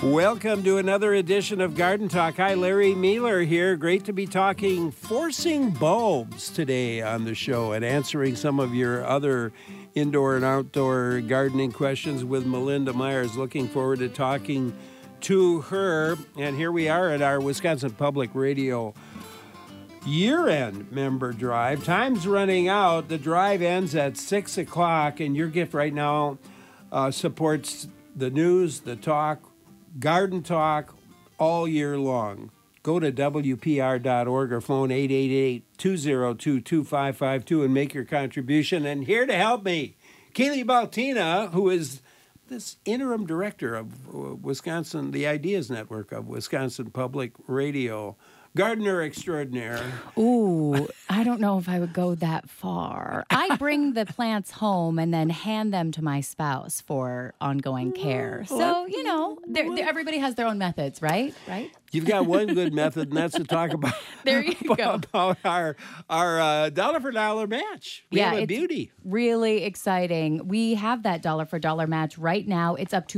Welcome to another edition of Garden Talk. Hi, Larry Mealer here. Great to be talking forcing bulbs today on the show and answering some of your other indoor and outdoor gardening questions with Melinda Myers. Looking forward to talking to her. And here we are at our Wisconsin Public Radio year-end member drive. Time's running out. The drive ends at 6 o'clock, and your gift right now supports the news, the talk, Garden Talk all year long. Go to WPR.org or phone 888-202-2552 and make your contribution. And here to help me, Keely Baltina, who is this interim director of Wisconsin, the Ideas Network of Wisconsin Public Radio. Gardener extraordinaire. Ooh, I don't know if I would go that far. I bring the plants home and then hand them to my spouse for ongoing care. So, you know, everybody has their own methods, right? Right? You've got one good method, and that's to talk about, there you go. About our dollar for dollar match. We have a beauty. Really exciting. We have that dollar for dollar match right now. It's up to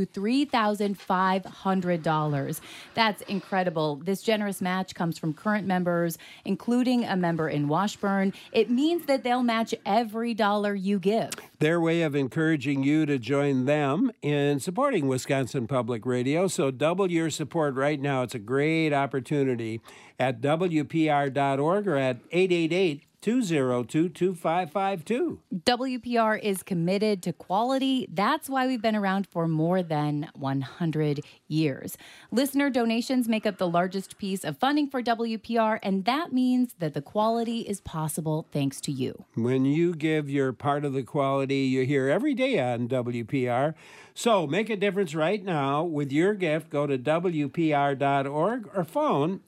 $3,500. That's incredible. This generous match comes from current members, including a member in Washburn. It means that they'll match every dollar you give. Their way of encouraging you to join them in supporting Wisconsin Public Radio. So double your support right now. It's a great opportunity at WPR.org or at 888-202-2552. WPR is committed to quality. That's why we've been around for more than 100 years. Listener donations make up the largest piece of funding for WPR, and that means that the quality is possible thanks to you. When you give your part of the quality you hear every day on WPR. So make a difference right now with your gift. Go to WPR.org or phone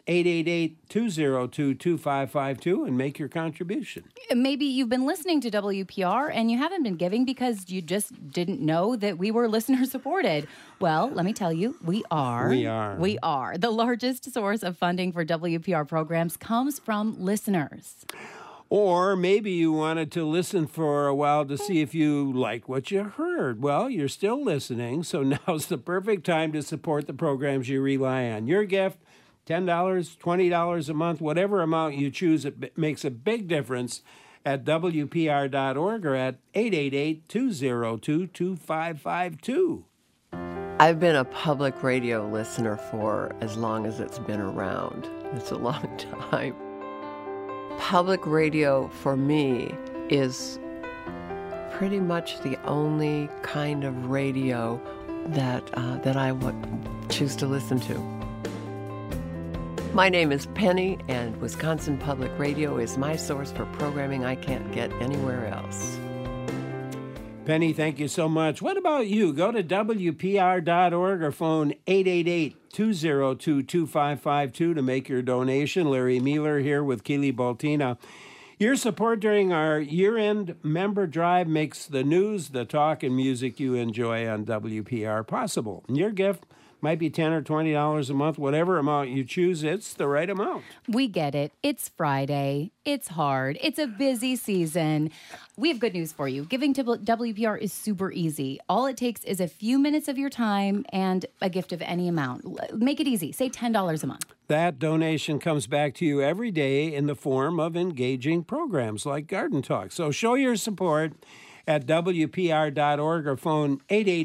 888-202-2552 and make your contribution. Maybe you've been listening to WPR and you haven't been giving because you just didn't know that we were listener supported. Well, let me tell you, we are. We are. We are. The largest source of funding for WPR programs comes from listeners. Or maybe you wanted to listen for a while to see if you like what you heard. Well, you're still listening, so now's the perfect time to support the programs you rely on. Your gift, $10, $20 a month, whatever amount you choose, it makes a big difference at WPR.org or at 888-202-2552. I've been a public radio listener for as long as it's been around. It's a long time. Public radio, for me, is pretty much the only kind of radio that I would choose to listen to. My name is Penny, and Wisconsin Public Radio is my source for programming I can't get anywhere else. Penny, thank you so much. What about you? Go to WPR.org or phone 888-202-2552 to make your donation. Larry Mealer here with Keely Baltina. Your support during our year-end member drive makes the news, the talk, and music you enjoy on WPR possible. And your gift might be $10 or $20 a month, whatever amount you choose, it's the right amount. We get it. It's Friday. It's hard. It's a busy season. We have good news for you. Giving to WPR is super easy. All it takes is a few minutes of your time and a gift of any amount. Make it easy. Say $10 a month. That donation comes back to you every day in the form of engaging programs like Garden Talk. So show your support at WPR.org or phone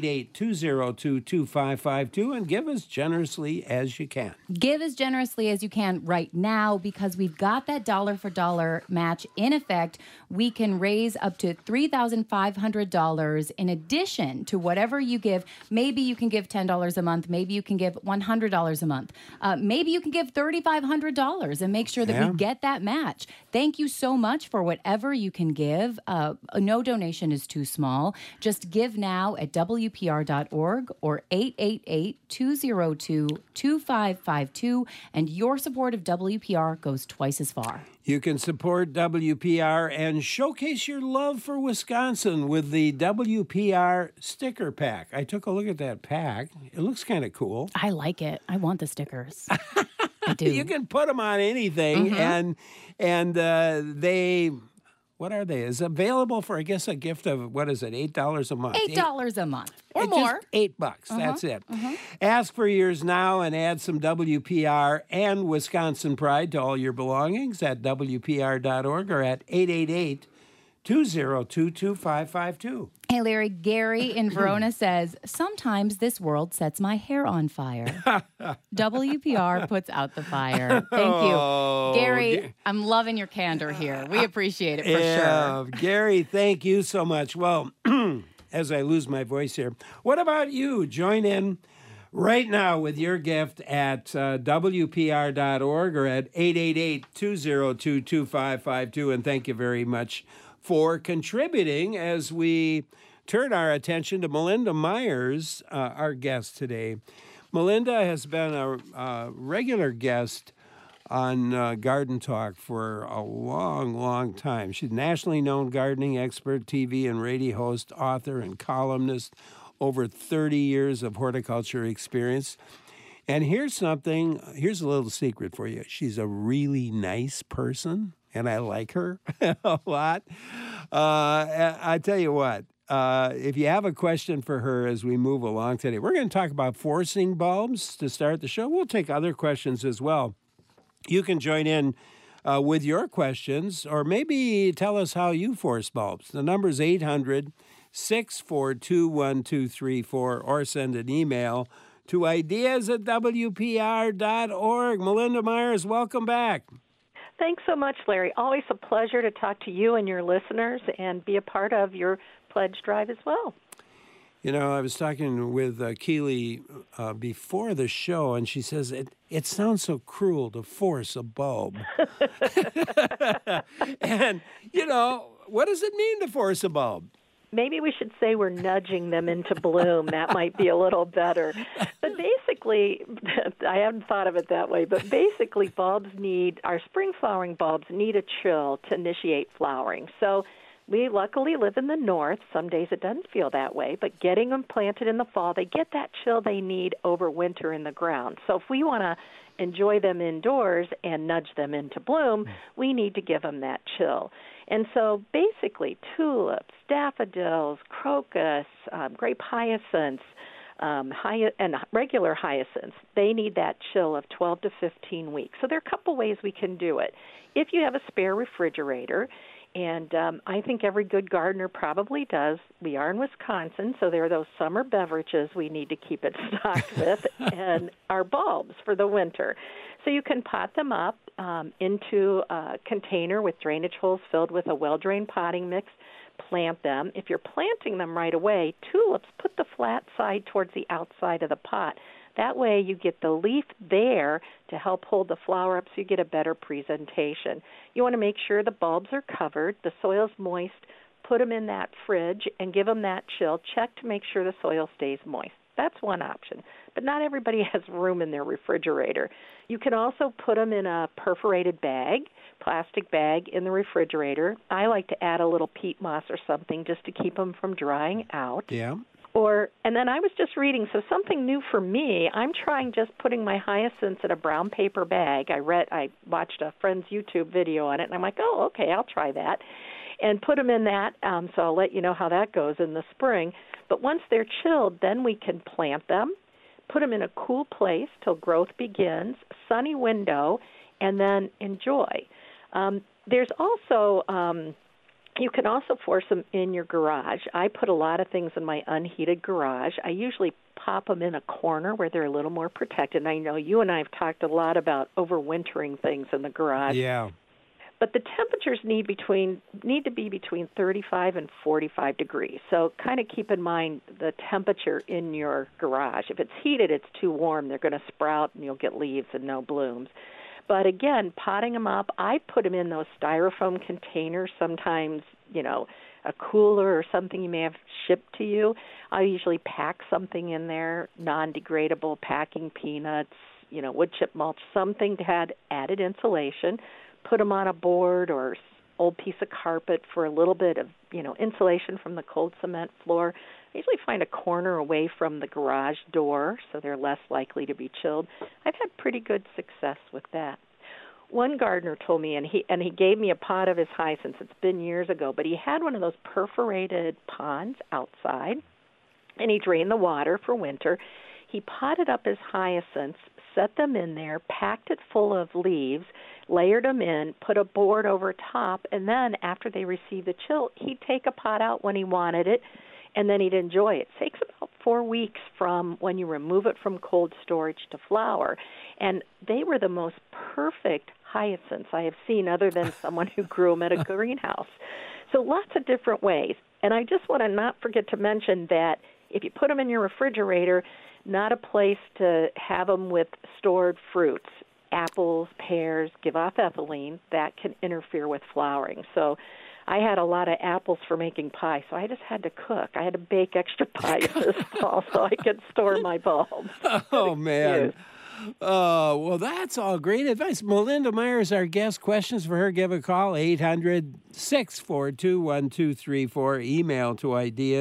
888-202-2552 and give as generously as you can. Give as generously as you can right now because we've got that dollar for dollar match in effect. We can raise up to $3,500 in addition to whatever you give. Maybe you can give $10 a month. Maybe you can give $100 a month. Maybe you can give $3,500 and make sure that we get that match. Thank you so much for whatever you can give. No donation is too small. Just give now at WPR.org or 888-202-2552, and your support of WPR goes twice as far. You can support WPR and showcase your love for Wisconsin with the WPR sticker pack. I took a look at that pack. It looks kind of cool. I like it. I want the stickers. I do. You can put them on anything, and they What are they? Is available for, I guess, a gift of, what is it, $8 a month? $8 a month or more. Just $8. That's it. Ask for yours now and add some WPR and Wisconsin pride to all your belongings at WPR.org or at 888-202-2552. Hey, Larry, Gary in Verona says, sometimes this world sets my hair on fire. WPR puts out the fire. Thank you. Gary, I'm loving your candor here. We appreciate it for sure. Gary, thank you so much. Well, as I lose my voice here, what about you? Join in right now with your gift at WPR.org or at 888-202-2552. And thank you very much for contributing as we turn our attention to Melinda Myers, our guest today. Melinda has been a regular guest on Garden Talk for a long, long time. She's a nationally known gardening expert, TV and radio host, author, and columnist, over 30 years of horticulture experience. And here's a little secret for you. She's a really nice person, and I like her a lot. I tell you what, if you have a question for her as we move along today, we're going to talk about forcing bulbs to start the show. We'll take other questions as well. You can join in with your questions or maybe tell us how you force bulbs. The number is 800-642-1234 or send an email to ideas@WPR.org. Melinda Myers, welcome back. Thanks so much, Larry. Always a pleasure to talk to you and your listeners and be a part of your pledge drive as well. You know, I was talking with Keely before the show, and she says, it sounds so cruel to force a bulb. And, you know, what does it mean to force a bulb? Maybe we should say we're nudging them into bloom. That might be a little better. But basically, I hadn't thought of it that way, but basically our spring flowering bulbs need a chill to initiate flowering. So we luckily live in the north. Some days it doesn't feel that way, but getting them planted in the fall, they get that chill they need over winter in the ground. So if we want to enjoy them indoors and nudge them into bloom, we need to give them that chill. And so basically tulips, daffodils, crocus, grape hyacinths, and regular hyacinths, they need that chill of 12 to 15 weeks. So there are a couple ways we can do it. If you have a spare refrigerator, and I think every good gardener probably does. We are in Wisconsin, so there are those summer beverages we need to keep it stocked with, and our bulbs for the winter. So you can pot them up into a container with drainage holes filled with a well-drained potting mix, plant them. If you're planting them right away, tulips, put the flat side towards the outside of the pot. That way you get the leaf there to help hold the flower up so you get a better presentation. You want to make sure the bulbs are covered, the soil's moist, put them in that fridge and give them that chill. Check to make sure the soil stays moist. That's one option, but not everybody has room in their refrigerator. You can also put them in a perforated bag, plastic bag in the refrigerator. I like to add a little peat moss or something just to keep them from drying out. Yeah. And then I was just reading, so something new for me, I'm trying just putting my hyacinths in a brown paper bag. I watched a friend's YouTube video on it, and I'm like, oh, okay, I'll try that. And put them in that, so I'll let you know how that goes in the spring. But once they're chilled, then we can plant them, put them in a cool place till growth begins, sunny window, and then enjoy. There's also... You can also force them in your garage. I put a lot of things in my unheated garage. I usually pop them in a corner where they're a little more protected. And I know you and I have talked a lot about overwintering things in the garage. Yeah. But the temperatures need to be between 35 and 45 degrees. So kind of keep in mind the temperature in your garage. If it's heated, it's too warm. They're going to sprout and you'll get leaves and no blooms. But again, potting them up, I put them in those styrofoam containers, sometimes, a cooler or something you may have shipped to you. I usually pack something in there, non-degradable packing peanuts, wood chip mulch, something to add added insulation. Put them on a board or old piece of carpet for a little bit of, insulation from the cold cement floor. I usually find a corner away from the garage door so they're less likely to be chilled. I've had pretty good success with that. one gardener told me, and he gave me a pot of his hyacinths. It's been years ago, but he had one of those perforated ponds outside, and he drained the water for winter. He potted up his hyacinths, set them in there, packed it full of leaves, layered them in, put a board over top, and then after they received the chill, he'd take a pot out when he wanted it, and then he'd enjoy it. It takes about 4 weeks from when you remove it from cold storage to flower. And they were the most perfect hyacinths I have seen, other than someone who grew them at a greenhouse. So lots of different ways. And I just want to not forget to mention that if you put them in your refrigerator, not a place to have them with stored fruits. Apples, pears, give off ethylene. That can interfere with flowering. So I had a lot of apples for making pie, so I just had to cook. I had to bake extra pie this fall so I could store my bulbs. Oh, man. Oh, well, that's all great advice. Melinda Meyer is our guest. Questions for her, give a call, 800-642-1234. Email to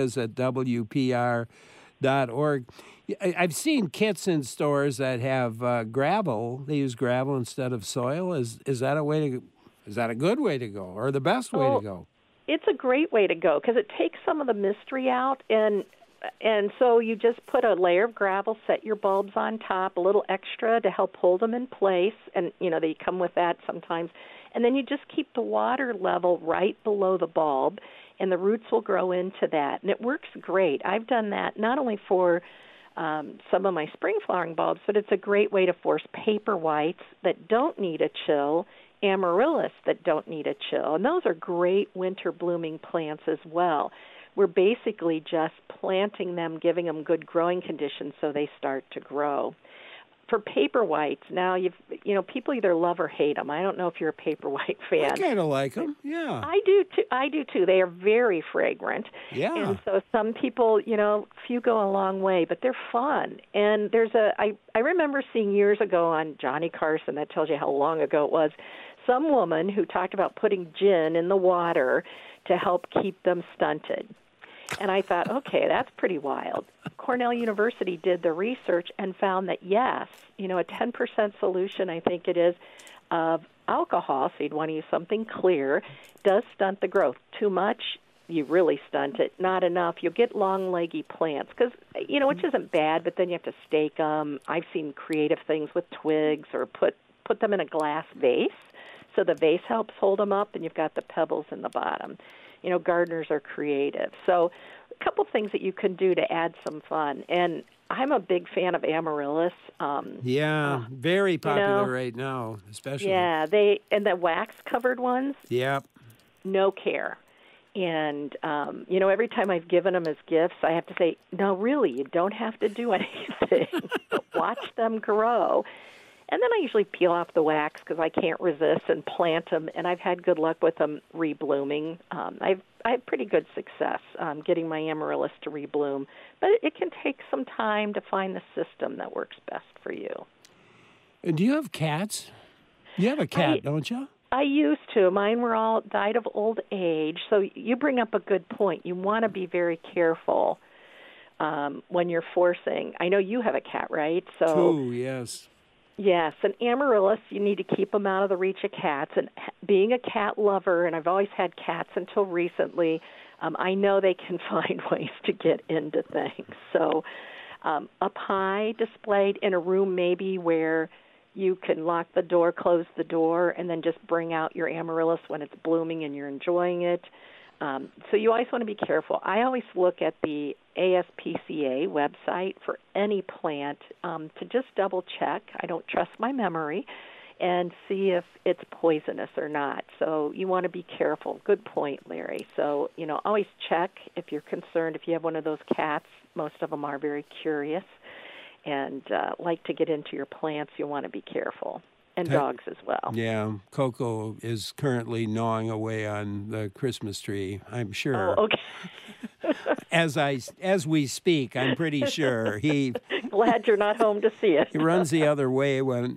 ideas@wpr.org. I've seen kits in stores that have gravel. They use gravel instead of soil. Is that a way to... Is that a good way to go, or the best way to go? It's a great way to go because it takes some of the mystery out, and so you just put a layer of gravel, set your bulbs on top, a little extra to help hold them in place, and they come with that sometimes, and then you just keep the water level right below the bulb, and the roots will grow into that, and it works great. I've done that not only for some of my spring flowering bulbs, but it's a great way to force paper whites that don't need a chill, amaryllis that don't need a chill. And those are great winter blooming plants as well. We're basically just planting them, giving them good growing conditions so they start to grow. For paper whites, now people either love or hate them. I don't know if you're a paper white fan. I kind of like them, yeah. I do too. They are very fragrant. Yeah. And so some people, few go a long way, but they're fun. And I remember seeing years ago on Johnny Carson, that tells you how long ago it was, some woman who talked about putting gin in the water to help keep them stunted. And I thought, okay, that's pretty wild. Cornell University did the research and found that, yes, a 10% solution, I think it is, of alcohol, so you'd want to use something clear, does stunt the growth. Too much, you really stunt it. Not enough, you'll get long, leggy plants, because, which isn't bad, but then you have to stake them. I've seen creative things with twigs or put them in a glass vase. So the vase helps hold them up, and you've got the pebbles in the bottom. Gardeners are creative. So a couple things that you can do to add some fun. And I'm a big fan of amaryllis. Very popular right now, especially. Yeah, and the wax-covered ones. Yep. No care. And, every time I've given them as gifts, I have to say, no, really, you don't have to do anything. Watch them grow. And then I usually peel off the wax because I can't resist and plant them, and I've had good luck with them reblooming. I have pretty good success getting my amaryllis to rebloom, but it can take some time to find the system that works best for you. And do you have cats? You have a cat, don't you? I used to. Mine were all died of old age, so you bring up a good point. You want to be very careful when you're forcing. I know you have a cat, right? Two, yes. Yes, and amaryllis, you need to keep them out of the reach of cats. And being a cat lover, and I've always had cats until recently, I know they can find ways to get into things. So up high, displayed in a room maybe where you can lock the door, close the door, and then just bring out your amaryllis when it's blooming and you're enjoying it. So you always want to be careful. I always look at the ASPCA website for any plant to just double check. I don't trust my memory, and see if it's poisonous or not. So you want to be careful. Good point, Larry. So, always check if you're concerned. If you have one of those cats, most of them are very curious and like to get into your plants. You want to be careful. And dogs as well. Yeah, Coco is currently gnawing away on the Christmas tree, I'm sure. Oh, okay. As we speak, I'm pretty sure he. Glad you're not home to see it. He runs the other way when.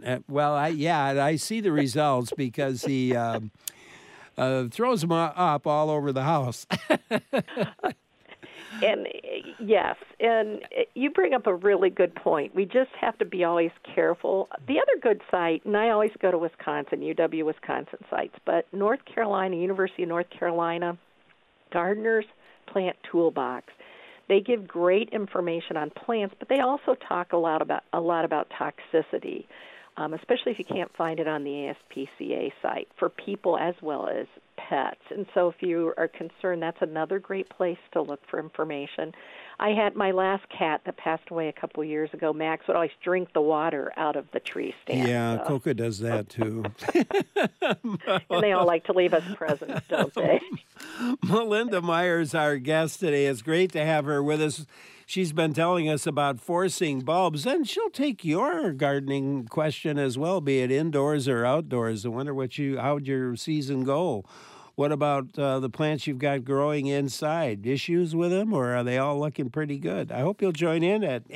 I see the results because he throws them up all over the house. And yes, and you bring up a really good point. We just have to be always careful. The other good site, and I always go to Wisconsin, UW-Wisconsin sites, but North Carolina, University of North Carolina, Gardener's Plant Toolbox. They give great information on plants, but they also talk a lot about toxicity, especially if you can't find it on the ASPCA site for people as well as pets. And so if you are concerned, that's another great place to look for information. I had my last cat that passed away a couple of years ago. Max would always drink the water out of the tree stand. Yeah, Coca does that too. And they all like to leave us presents, don't they? Melinda Myers, our guest today. It's great to have her with us. She's been telling us about forcing bulbs, and she'll take your gardening question as well, be it indoors or outdoors. I wonder how'd your season go? What about the plants you've got growing inside? Issues with them, or are they all looking pretty good? I hope you'll join in at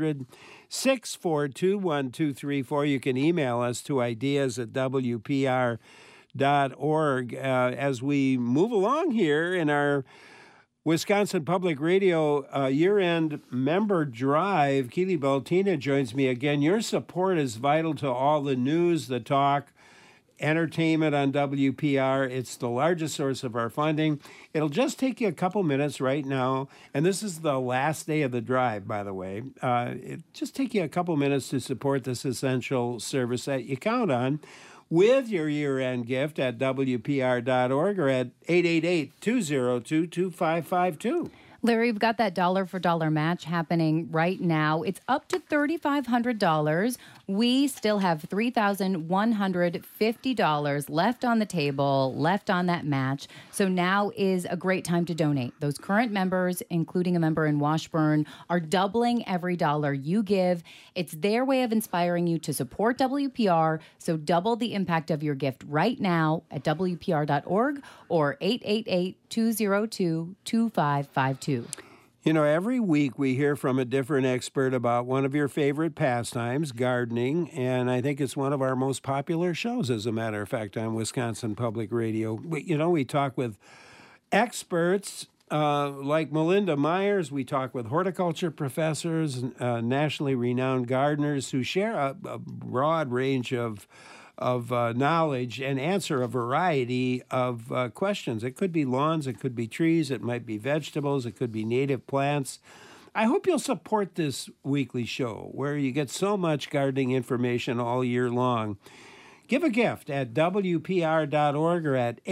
800-642-1234. You can email us to ideas@wpr.org. As we move along here in our Wisconsin Public Radio year-end member drive, Keely Baltina joins me again. Your support is vital to all the news, the talk, entertainment on WPR. It's the largest source of our funding. It'll just take you a couple minutes right now, and this is the last day of the drive, by the way. It'll just take you a couple minutes to support this essential service that you count on with your year-end gift at WPR.org or at 888-202-2552. Larry, we've got that dollar for dollar match happening right now. It's up to $3,500. We still have $3,150 left on the table, left on that match. So now is a great time to donate. Those current members, including a member in Washburn, are doubling every dollar you give. It's their way of inspiring you to support WPR. So double the impact of your gift right now at WPR.org or 888-202-2552. You know, every week we hear from a different expert about one of your favorite pastimes, gardening, and I think it's one of our most popular shows, as a matter of fact, on Wisconsin Public Radio. We talk with experts like Melinda Myers. We talk with horticulture professors, nationally renowned gardeners who share a broad range of knowledge and answer a variety of questions. It could be lawns, it could be trees, it might be vegetables, it could be native plants. I hope you'll support this weekly show where you get so much gardening information all year long. Give a gift at WPR.org or at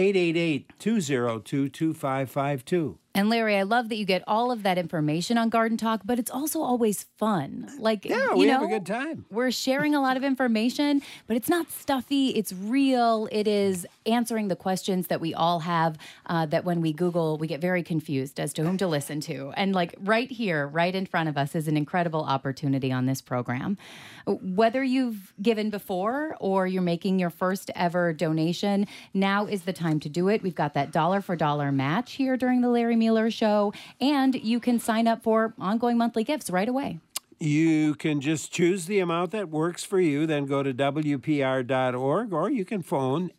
888-202-2552. And Larry, I love that you get all of that information on Garden Talk, but it's also always fun. We have a good time. We're sharing a lot of information, but it's not stuffy. It's real. It is answering the questions that we all have that when we Google, we get very confused as to whom to listen to. And right here, right in front of us is an incredible opportunity on this program. Whether you've given before or you're making your first ever donation, now is the time to do it. We've got that dollar for dollar match here during the Larry Mueller Show, and you can sign up for ongoing monthly gifts right away. You can just choose the amount that works for you, then go to WPR.org, or you can phone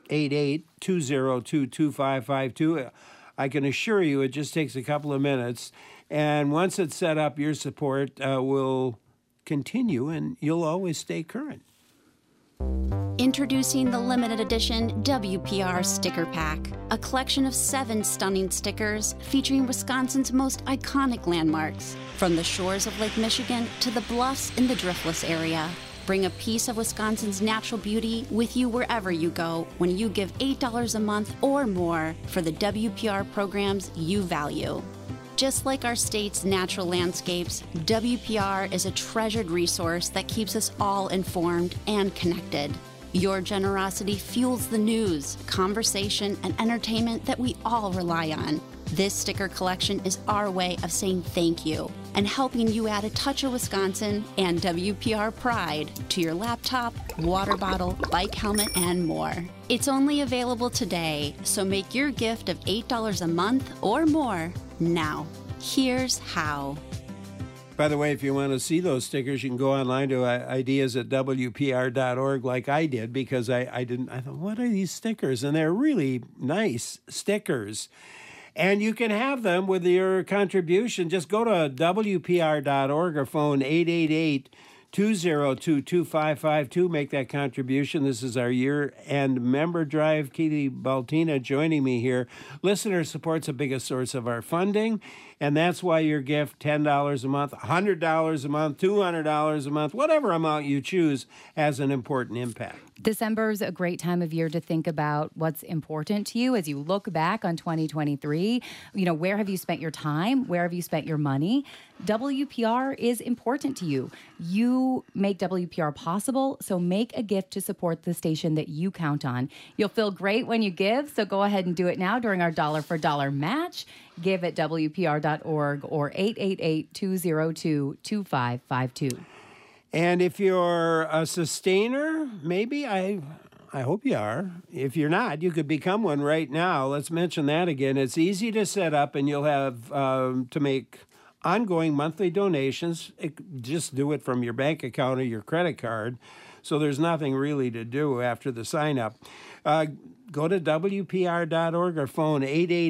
888-202-2552. I can assure you it just takes a couple of minutes, and once it's set up, your support will continue, and you'll always stay current. Introducing the limited edition WPR Sticker Pack, a collection of 7 stunning stickers featuring Wisconsin's most iconic landmarks, from the shores of Lake Michigan to the bluffs in the Driftless area. Bring a piece of Wisconsin's natural beauty with you wherever you go when you give $8 a month or more for the WPR programs you value. Just like our state's natural landscapes, WPR is a treasured resource that keeps us all informed and connected. Your generosity fuels the news, conversation, and entertainment that we all rely on. This sticker collection is our way of saying thank you and helping you add a touch of Wisconsin and WPR pride to your laptop, water bottle, bike helmet, and more. It's only available today, so make your gift of $8 a month or more now. Here's how. By the way, if you want to see those stickers, you can go online to ideas@wpr.org like I did, because I thought, what are these stickers? And they're really nice stickers. And you can have them with your contribution. Just go to WPR.org or phone 888-202-2552. Make that contribution. This is our year-end member drive. Keely Baltina joining me here. Listener support's the biggest source of our funding, and that's why your gift, $10 a month, $100 a month, $200 a month, whatever amount you choose, has an important impact. December's a great time of year to think about what's important to you as you look back on 2023. Where have you spent your time? Where have you spent your money? WPR is important to you. You make WPR possible, so make a gift to support the station that you count on. You'll feel great when you give, so go ahead and do it now during our dollar for dollar match. Give at WPR.org or 888-202-2552. And if you're a sustainer, maybe I hope you are. If you're not, you could become one right now. Let's mention that again. It's easy to set up, and you'll have to make ongoing monthly donations. Just do it from your bank account or your credit card. So there's nothing really to do after the sign up. Go to WPR.org or phone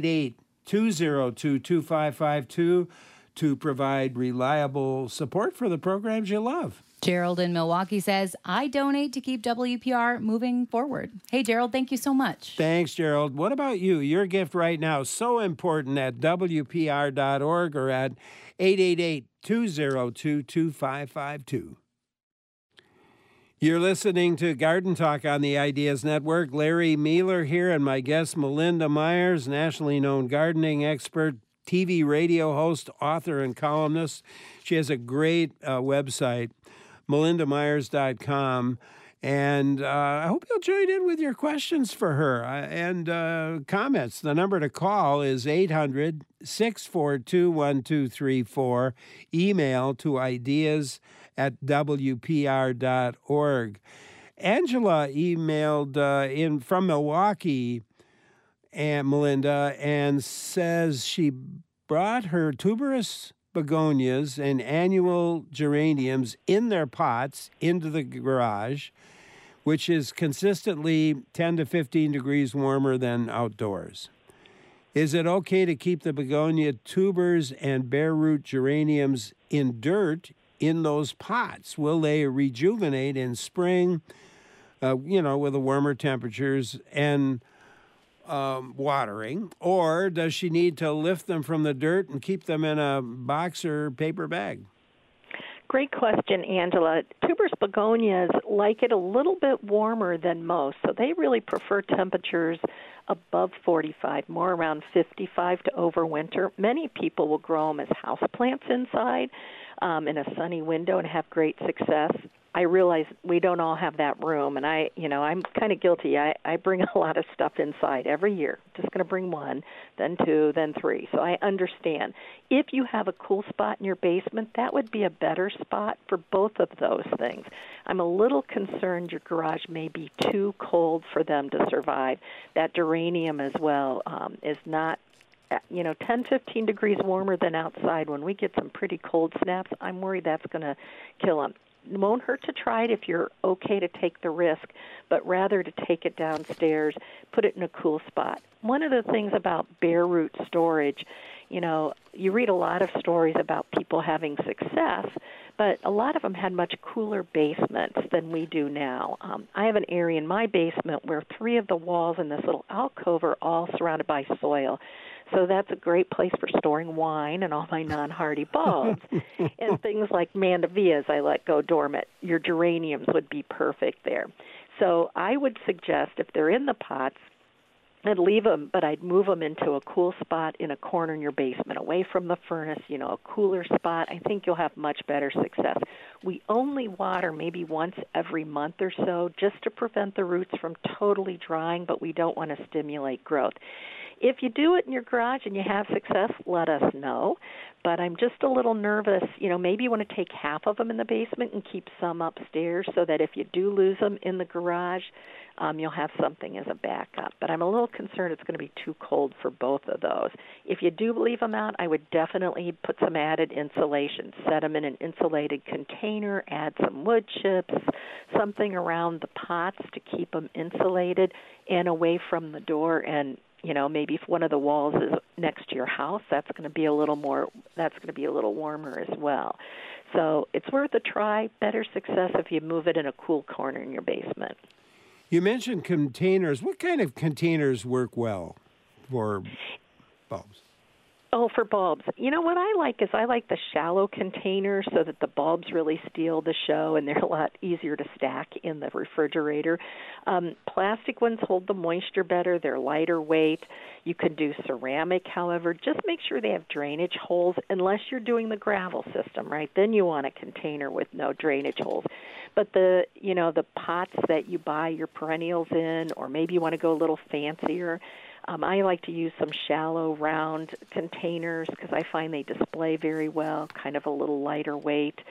888-202-2552 to provide reliable support for the programs you love. Gerald in Milwaukee says, I donate to keep WPR moving forward. Hey, Gerald, thank you so much. Thanks, Gerald. What about you? Your gift right now, so important at WPR.org or at 888-202-2552. You're listening to Garden Talk on the Ideas Network. Larry Mealer here, and my guest, Melinda Myers, nationally known gardening expert, TV radio host, author, and columnist. She has a great website, melindamyers.com. And I hope you'll join in with your questions for her and comments. The number to call is 800-642-1234. Email to ideas@wpr.org. Angela emailed in from Milwaukee, and Melinda, and says she brought her tuberous begonias and annual geraniums in their pots into the garage, which is consistently 10 to 15 degrees warmer than outdoors. Is it okay to keep the begonia tubers and bare root geraniums in dirt in those pots? Will they rejuvenate in spring, with the warmer temperatures and watering, or does she need to lift them from the dirt and keep them in a box or paper bag? Great question, Angela. Tuberous begonias like it a little bit warmer than most, so they really prefer temperatures above 45, more around 55 to overwinter. Many people will grow them as houseplants inside in a sunny window and have great success. I realize we don't all have that room, and I'm kind of guilty. I bring a lot of stuff inside every year. Just going to bring one, then two, then three. So I understand. If you have a cool spot in your basement, that would be a better spot for both of those things. I'm a little concerned your garage may be too cold for them to survive. That geranium as well is not 10, 15 degrees warmer than outside. When we get some pretty cold snaps, I'm worried that's going to kill them. It won't hurt to try it if you're okay to take the risk, but rather to take it downstairs, put it in a cool spot. One of the things about bare root storage, you read a lot of stories about people having success, but a lot of them had much cooler basements than we do now. I have an area in my basement where 3 of the walls in this little alcove are all surrounded by soil. So that's a great place for storing wine and all my non-hardy bulbs. And things like mandavillas I let go dormant. Your geraniums would be perfect there. So I would suggest if they're in the pots, I'd leave them, but I'd move them into a cool spot in a corner in your basement, away from the furnace, a cooler spot. I think you'll have much better success. We only water maybe once every month or so just to prevent the roots from totally drying, but we don't want to stimulate growth. If you do it in your garage and you have success, let us know. But I'm just a little nervous. Maybe you want to take half of them in the basement and keep some upstairs so that if you do lose them in the garage, you'll have something as a backup. But I'm a little concerned it's going to be too cold for both of those. If you do leave them out, I would definitely put some added insulation. Set them in an insulated container, add some wood chips, something around the pots to keep them insulated and away from the door. And maybe if one of the walls is next to your house, that's going to be a little warmer as well. So it's worth a try. Better success if you move it in a cool corner in your basement. You mentioned containers. What kind of containers work well for bulbs? Oh, for bulbs. What I like is the shallow containers so that the bulbs really steal the show and they're a lot easier to stack in the refrigerator. Plastic ones hold the moisture better. They're lighter weight. You can do ceramic, however. Just make sure they have drainage holes unless you're doing the gravel system, right? Then you want a container with no drainage holes. But the pots that you buy your perennials in, or maybe you want to go a little fancier, I like to use some shallow, round containers because I find they display very well, kind of a little lighter weight.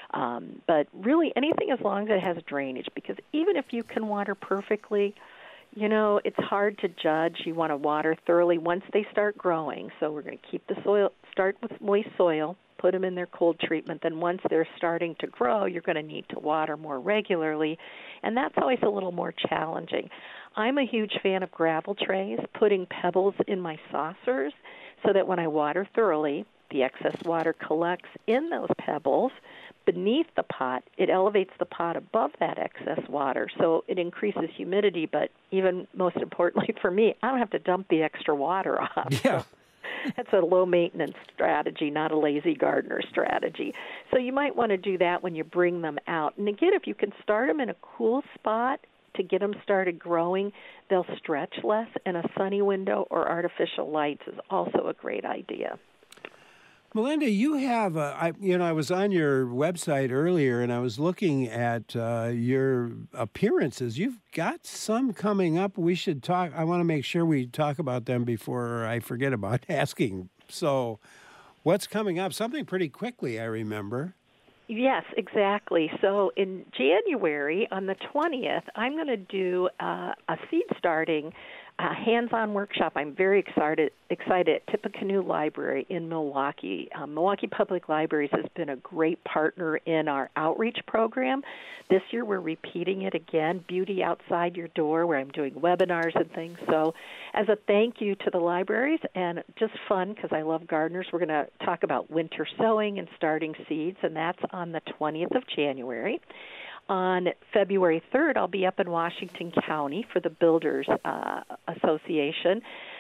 But really anything as long as it has drainage, because even if you can water perfectly, it's hard to judge. You want to water thoroughly once they start growing. So we're going to keep the soil, start with moist soil, put them in their cold treatment. Then once they're starting to grow, you're going to need to water more regularly. And that's always a little more challenging. I'm a huge fan of gravel trays, putting pebbles in my saucers so that when I water thoroughly, the excess water collects in those pebbles beneath the pot. It elevates the pot above that excess water, so it increases humidity, but even most importantly for me, I don't have to dump the extra water off. Yeah. That's a low-maintenance strategy, not a lazy gardener strategy. So you might want to do that when you bring them out. And again, if you can start them in a cool spot to get them started growing, they'll stretch less, and a sunny window or artificial lights is also a great idea. Melinda, you have, I was on your website earlier and I was looking at your appearances. You've got some coming up. We should talk. I want to make sure we talk about them before I forget about asking. So what's coming up? Something pretty quickly, I remember. Yes, exactly. So in January, on the 20th, I'm going to do a seed starting hands-on workshop. I'm very excited at Tippecanoe Library in Milwaukee. Milwaukee Public Libraries has been a great partner in our outreach program. This year we're repeating it again, Beauty Outside Your Door, where I'm doing webinars and things. So as a thank you to the libraries and just fun because I love gardeners, we're going to talk about winter sowing and starting seeds, and that's on the 20th of January. On February 3rd, I'll be up in Washington County for the Builders Association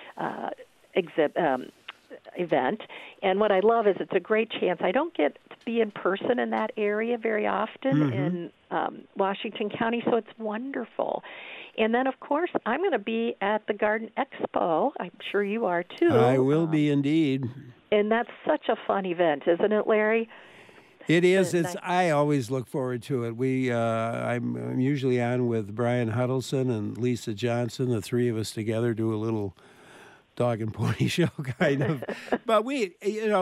event. And what I love is it's a great chance. I don't get to be in person in that area very often in Washington County, so it's wonderful. And then, of course, I'm going to be at the Garden Expo. I'm sure you are, too. I will be indeed. And that's such a fun event, isn't it, Larry? It is. I always look forward to it. I'm usually on with Brian Huddleston and Lisa Johnson. The three of us together do a little dog and pony show kind of. But we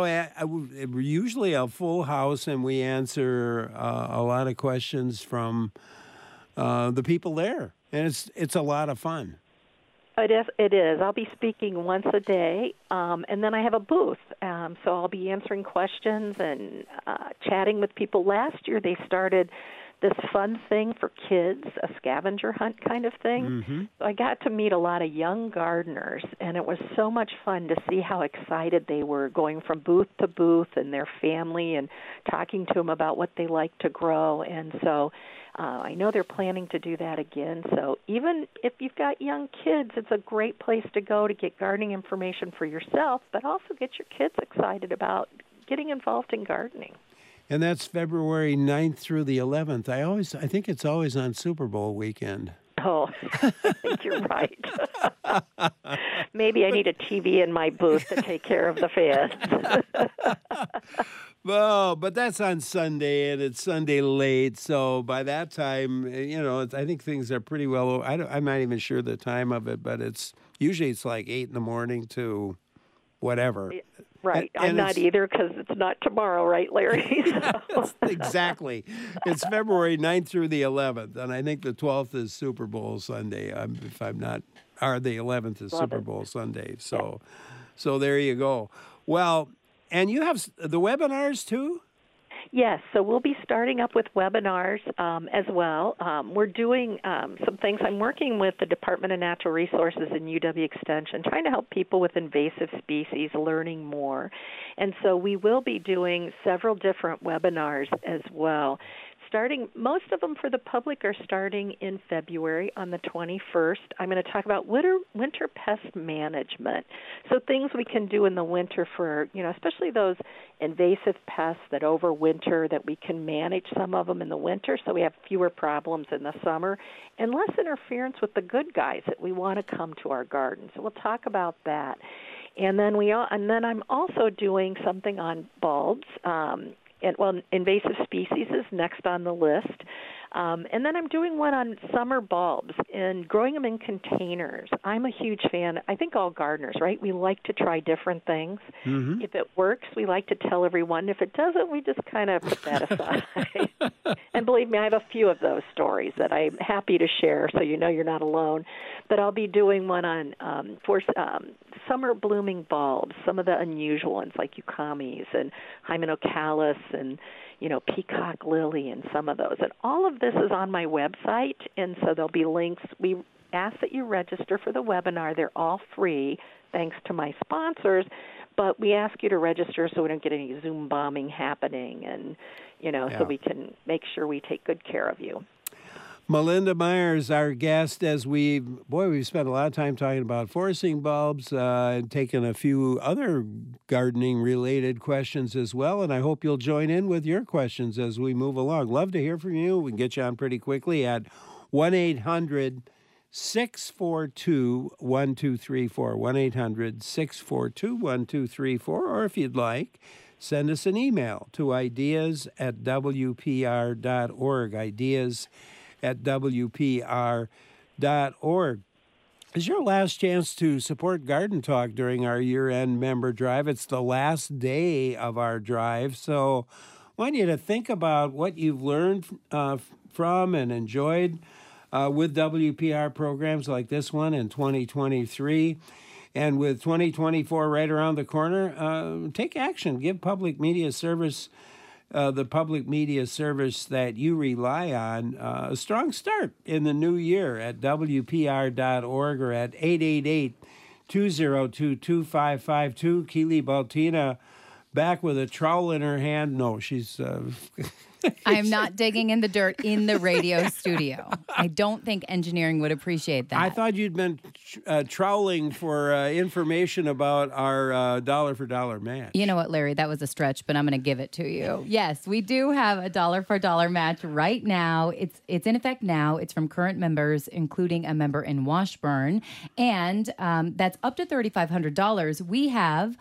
usually a full house, and we answer a lot of questions from the people there, and it's a lot of fun. It is. I'll be speaking once a day, and then I have a booth. So I'll be answering questions and chatting with people. Last year they started this fun thing for kids, a scavenger hunt kind of thing. So I got to meet a lot of young gardeners, and it was so much fun to see how excited they were going from booth to booth and their family and talking to them about what they like to grow. And so I know they're planning to do that again. So even if you've got young kids, it's a great place to go to get gardening information for yourself, but also get your kids excited about getting involved in gardening. And that's February 9th through the 11th. I think it's always on Super Bowl weekend. Oh, I think you're right. Maybe I need a TV in my booth to take care of the fans. Well, but that's on Sunday, and it's Sunday late. So by that time, I think things are pretty well. I'm not even sure the time of it, but it's like 8 in the morning to whatever. Right. I'm not either because it's not tomorrow, right, Larry? So. Exactly. It's February 9th through the 11th, and I think the 12th is Super Bowl Sunday, if I'm not, or the 11th is Super Bowl Sunday. So there you go. Well, and you have the webinars too? Yes, so we'll be starting up with webinars as well. We're doing some things. I'm working with the Department of Natural Resources and UW Extension, trying to help people with invasive species learning more. And so we will be doing several different webinars as well. Most of them for the public are starting in February on the 21st. I'm going to talk about winter pest management. So things we can do in the winter for, especially those invasive pests that overwinter, that we can manage some of them in the winter so we have fewer problems in the summer and less interference with the good guys that we want to come to our garden. So we'll talk about that. And then I'm also doing something on bulbs. Invasive species is next on the list. And then I'm doing one on summer bulbs and growing them in containers. I'm a huge fan. I think all gardeners, right? We like to try different things. Mm-hmm. If it works, we like to tell everyone. If it doesn't, we just kind of put that aside. And believe me, I have a few of those stories that I'm happy to share, so you know you're not alone. But I'll be doing one on summer blooming bulbs, some of the unusual ones like eucamis and Hymenocallis and peacock lily and some of those. And all of this is on my website, and so there'll be links. We ask that you register for the webinar. They're all free, thanks to my sponsors, but we ask you to register so we don't get any Zoom bombing happening and, so we can make sure we take good care of you. Melinda Myers, our guest, as we've spent a lot of time talking about forcing bulbs and taken a few other gardening-related questions as well, and I hope you'll join in with your questions as we move along. Love to hear from you. We can get you on pretty quickly at 1-800-642-1234, 1-800-642-1234, or if you'd like, send us an email to ideas@wpr.org, ideas@wpr.org. It's your last chance to support Garden Talk during our year-end member drive. It's the last day of our drive, so I want you to think about what you've learned from and enjoyed with WPR programs like this one in 2023. And with 2024 right around the corner, take action. Give public media service, the public media service that you rely on, a strong start in the new year at WPR.org or at 888-202-2552. Keely Baltina back with a trowel in her hand. No, she's... I am not digging in the dirt in the radio studio. I don't think engineering would appreciate that. I thought you'd been troweling for information about our dollar-for-dollar match. You know what, Larry? That was a stretch, but I'm going to give it to you. Yes, we do have a dollar-for-dollar match right now. It's in effect now. It's from current members, including a member in Washburn. And that's up to $3,500. We have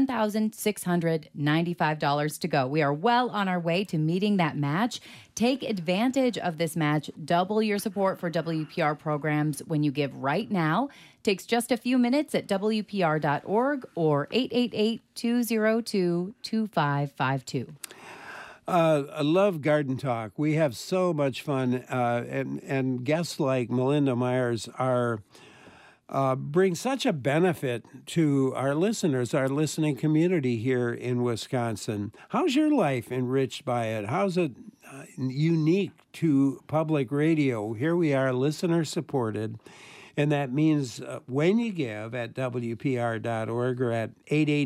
$1,695 to go. We are well on our way to meeting that match. Take advantage of this match. Double your support for WPR programs when you give right now. Takes just a few minutes at WPR.org or 888-202-2552. I love Garden Talk. We have so much fun, and guests like Melinda Myers are bring such a benefit to our listeners, our listening community here in Wisconsin. How's your life enriched by it? How's it unique to public radio? Here we are, listener-supported, and that means when you give at WPR.org or at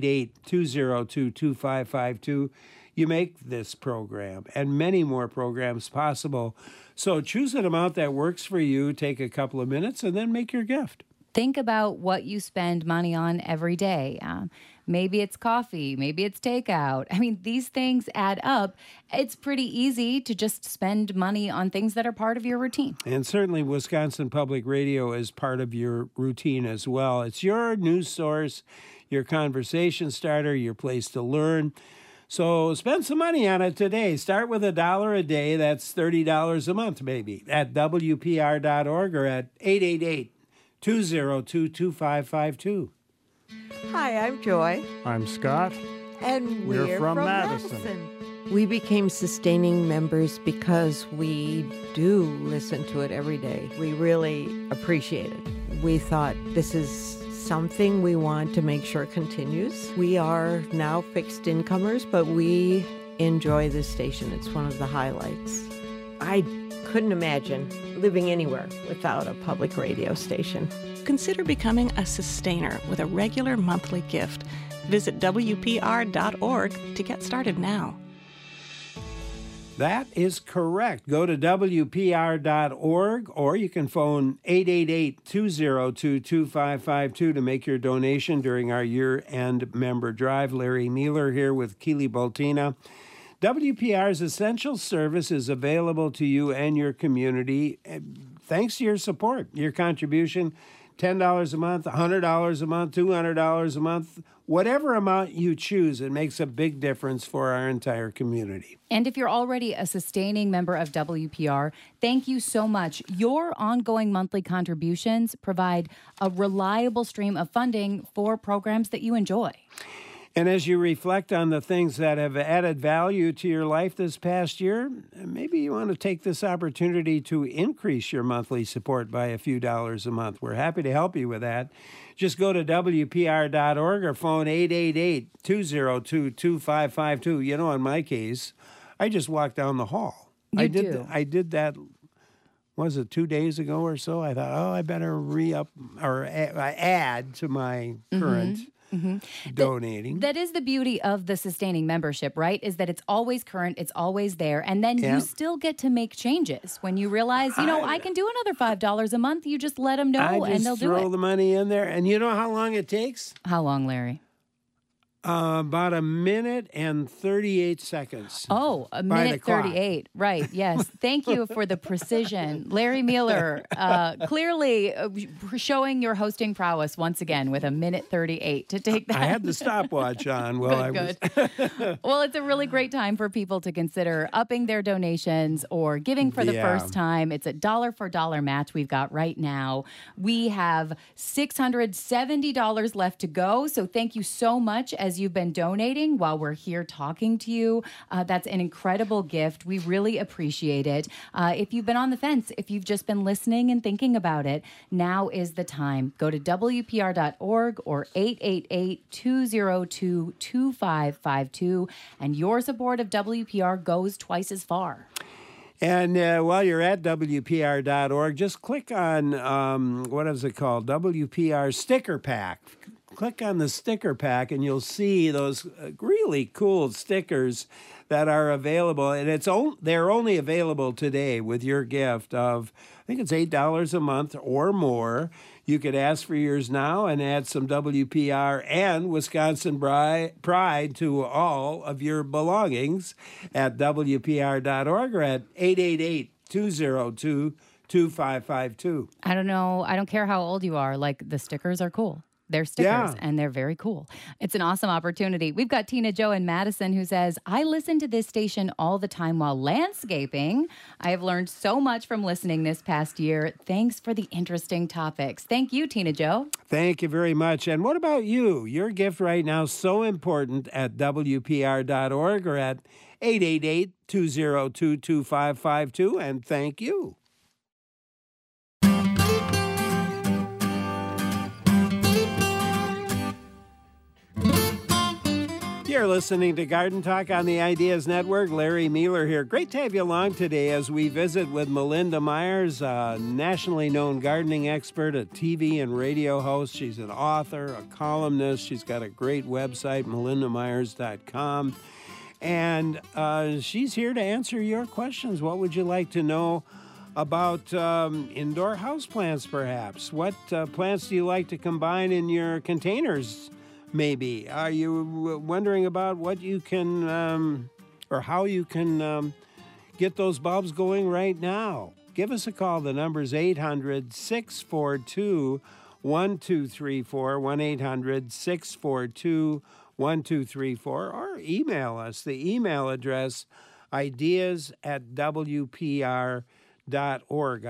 888-202-2552, you make this program and many more programs possible. So choose an amount that works for you, take a couple of minutes, and then make your gift. Think about what you spend money on every day. Maybe it's coffee, maybe it's takeout. I mean, these things add up. It's pretty easy to just spend money on things that are part of your routine. And certainly Wisconsin Public Radio is part of your routine as well. It's your news source, your conversation starter, your place to learn. So spend some money on it today. Start with $1 a day. That's $30 a month, maybe, at WPR.org or at 888-202-2552. Hi, I'm Joy. I'm Scott. And we're from Madison. We became sustaining members because we do listen to it every day. We really appreciate it. We thought this is something we want to make sure continues. We are now fixed incomers, but we enjoy this station. It's one of the highlights. I couldn't imagine living anywhere without a public radio station. Consider becoming a sustainer with a regular monthly gift. Visit WPR.org to get started now. That is correct. Go to WPR.org, or you can phone 888-202-2552 to make your donation during our year-end member drive. Larry Mueller here with Keely Boltina. WPR's essential service is available to you and your community thanks to your support, your contribution. $10 a month, $100 a month, $200 a month, whatever amount you choose, it makes a big difference for our entire community. And if you're already a sustaining member of WPR, thank you so much. Your ongoing monthly contributions provide a reliable stream of funding for programs that you enjoy. And as you reflect on the things that have added value to your life this past year, maybe you want to take this opportunity to increase your monthly support by a few dollars a month. We're happy to help you with that. Just go to WPR.org or phone 888-202-2552. You know, in my case, I just walked down the hall. I did that, was it 2 days ago or so? I thought, I better re-up or add to my current donating. That is the beauty of the sustaining membership, right? Is that it's always current, it's always there, and then you still get to make changes. When you realize, I can do another $5 a month, you just let them know and they'll do it. I just throw the money in there. And you know how long it takes? How long, Larry? About 1 minute and 38 seconds. Oh, a minute 38. Right, yes. Thank you for the precision. Larry Mueller, clearly showing your hosting prowess once again with 1 minute 38 to take that. I had the stopwatch on while Good. Well, it's a really great time for people to consider upping their donations or giving for the first time. It's a dollar for dollar match we've got right now. We have $670 left to go, so thank you so much as you've been donating while we're here talking to you. That's an incredible gift. We really appreciate it. If you've been on the fence, if you've just been listening and thinking about it, now is the time. Go to WPR.org or 888-202-2552, and your support of WPR goes twice as far. And while you're at WPR.org, just click on, what is it called? WPR Sticker Pack. Click on the sticker pack and you'll see those really cool stickers that are available. And they're only available today with your gift of, I think it's $8 a month or more. You could ask for yours now and add some WPR and Wisconsin pride to all of your belongings at WPR.org or at 888-202-2552. I don't know. I don't care how old you are. Like, the stickers are cool. They're stickers, and they're very cool. It's an awesome opportunity. We've got Tina Jo in Madison who says, I listen to this station all the time while landscaping. I have learned so much from listening this past year. Thanks for the interesting topics. Thank you, Tina Jo. Thank you very much. And what about you? Your gift right now is so important at WPR.org or at 888-202-2552. And thank you. You're listening to Garden Talk on the Ideas Network. Larry Mueller here. Great to have you along today as we visit with Melinda Myers, a nationally known gardening expert, a TV and radio host. She's an author, a columnist. She's got a great website, melindamyers.com. And she's here to answer your questions. What would you like to know about indoor houseplants, perhaps? What plants do you like to combine in your containers? Maybe. Are you wondering about what you can, or how you can get those bulbs going right now? Give us a call. The number's 800-642-1234, 1-800-642-1234, or email us. The email address, ideas@wpr.org,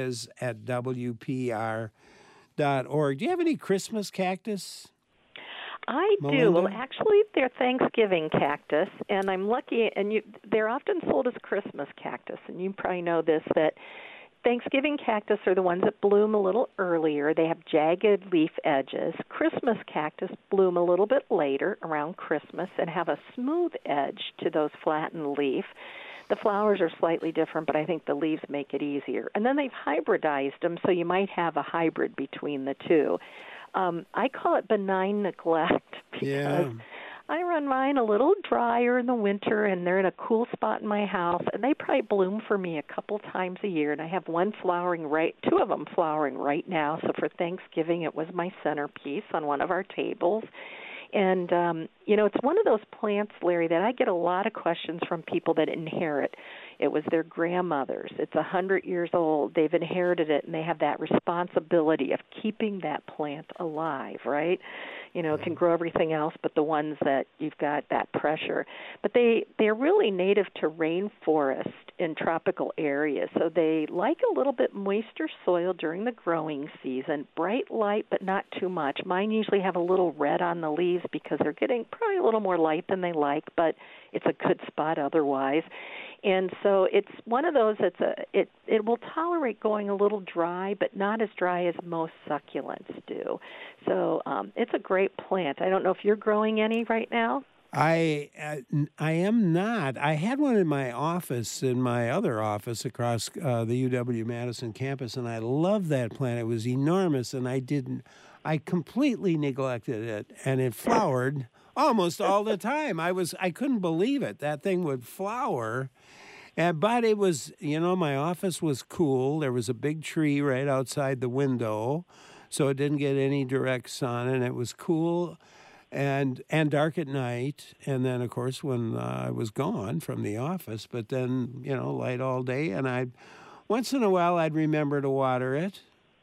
ideas@wpr.org. Do you have any Christmas cactus? I Melinda? do. Well, actually, they're Thanksgiving cactus, and I'm lucky, and they're often sold as Christmas cactus, and you probably know this, that Thanksgiving cactus are the ones that bloom a little earlier. They have jagged leaf edges. Christmas cactus bloom a little bit later, around Christmas, and have a smooth edge to those flattened leaf. The flowers are slightly different, but I think the leaves make it easier. And then they've hybridized them, so you might have a hybrid between the two. I call it benign neglect because I run mine a little drier in the winter, and they're in a cool spot in my house, and they probably bloom for me a couple times a year. And I have two of them flowering right now. So for Thanksgiving, it was my centerpiece on one of our tables. And, it's one of those plants, Larry, that I get a lot of questions from people that inherit. It was their grandmother's. It's 100 years old. They've inherited it, and they have that responsibility of keeping that plant alive, right? It can grow everything else, but the ones that you've got that pressure. But they're really native to rainforest in tropical areas, so they like a little bit moister soil during the growing season, bright light but not too much. Mine usually have a little red on the leaves because they're getting probably a little more light than they like, but it's a good spot otherwise. And so it's one of those it will tolerate going a little dry, but not as dry as most succulents do. So it's a great plant. I don't know if you're growing any right now. I am not. I had one in my office, in my other office across the UW-Madison campus, and I loved that plant. It was enormous, and I completely neglected it, and it flowered almost all the time. I couldn't believe it. That thing would flower. But it was, my office was cool. There was a big tree right outside the window, so it didn't get any direct sun, and it was cool and dark at night. And then, of course, when I was gone from the office, but then, light all day. And once in a while, I'd remember to water it.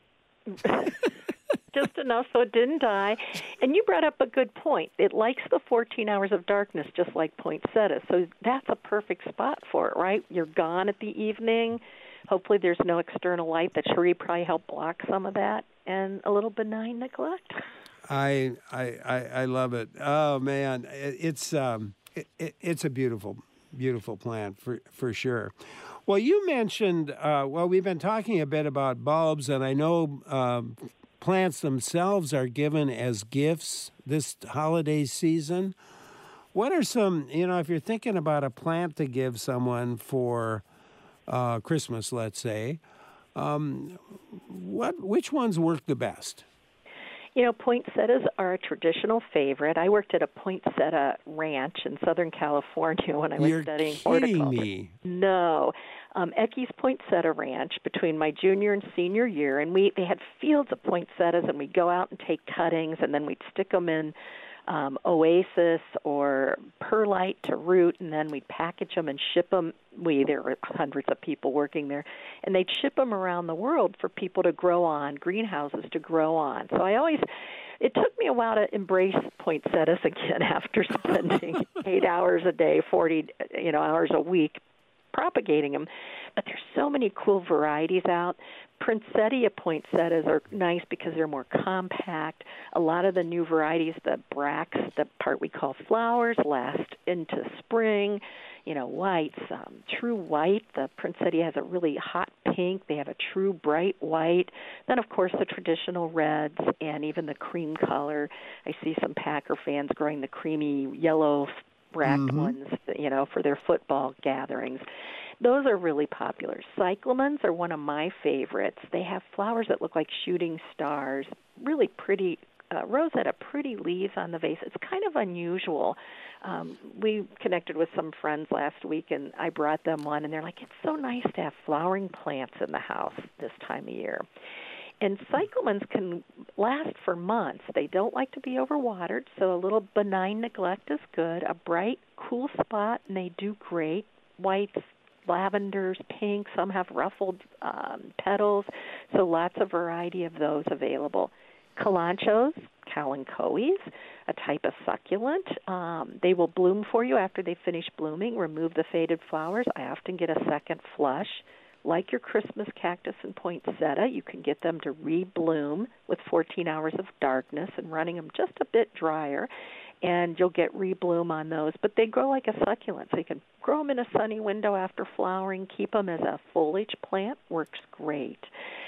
Just enough so it didn't die. And you brought up a good point. It likes the 14 hours of darkness just like poinsettia. So that's a perfect spot for it, right? You're gone at the evening. Hopefully there's no external light. The tree probably helped block some of that. And a little benign neglect. I love it. Oh, man. It's a beautiful, beautiful plant for sure. Well, you mentioned, we've been talking a bit about bulbs, and I know plants themselves are given as gifts this holiday season. What are some, if you're thinking about a plant to give someone for Christmas, let's say, which ones work the best? Poinsettias are a traditional favorite. I worked at a poinsettia ranch in Southern California when I was studying horticulture. You're kidding me. No. Ecky's Poinsettia Ranch between my junior and senior year, and they had fields of poinsettias, and we'd go out and take cuttings, and then we'd stick them in Oasis or Perlite to root, and then we'd package them and ship them. There were hundreds of people working there, and they'd ship them around the world for people to grow on, greenhouses to grow on. So it took me a while to embrace poinsettias again after spending 8 hours a day, 40 hours a week propagating them. But there's so many cool varieties out. Poinsettia poinsettias are nice because they're more compact. A lot of the new varieties, the bracts, the part we call flowers, last into spring. Whites, true white. The poinsettia has a really hot pink. They have a true bright white. Then, of course, the traditional reds and even the cream color. I see some Packer fans growing the creamy yellow bract ones, for their football gatherings. Those are really popular. Cyclamens are one of my favorites. They have flowers that look like shooting stars, really pretty, rosette, pretty leaves on the vase. It's kind of unusual. We connected with some friends last week, and I brought them one, and they're like, it's so nice to have flowering plants in the house this time of year. And cyclamens can last for months. They don't like to be overwatered, so a little benign neglect is good. A bright, cool spot, and they do great. Whites, lavenders, pink, some have ruffled petals, so lots of variety of those available. Kalanchos, kalanchoes, a type of succulent. They will bloom for you after they finish blooming. Remove the faded flowers. I often get a second flush. Like your Christmas cactus and poinsettia, you can get them to rebloom with 14 hours of darkness and running them just a bit drier. and you'll get rebloom on those. But they grow like a succulent, so you can grow them in a sunny window after flowering, keep them as a foliage plant, works great.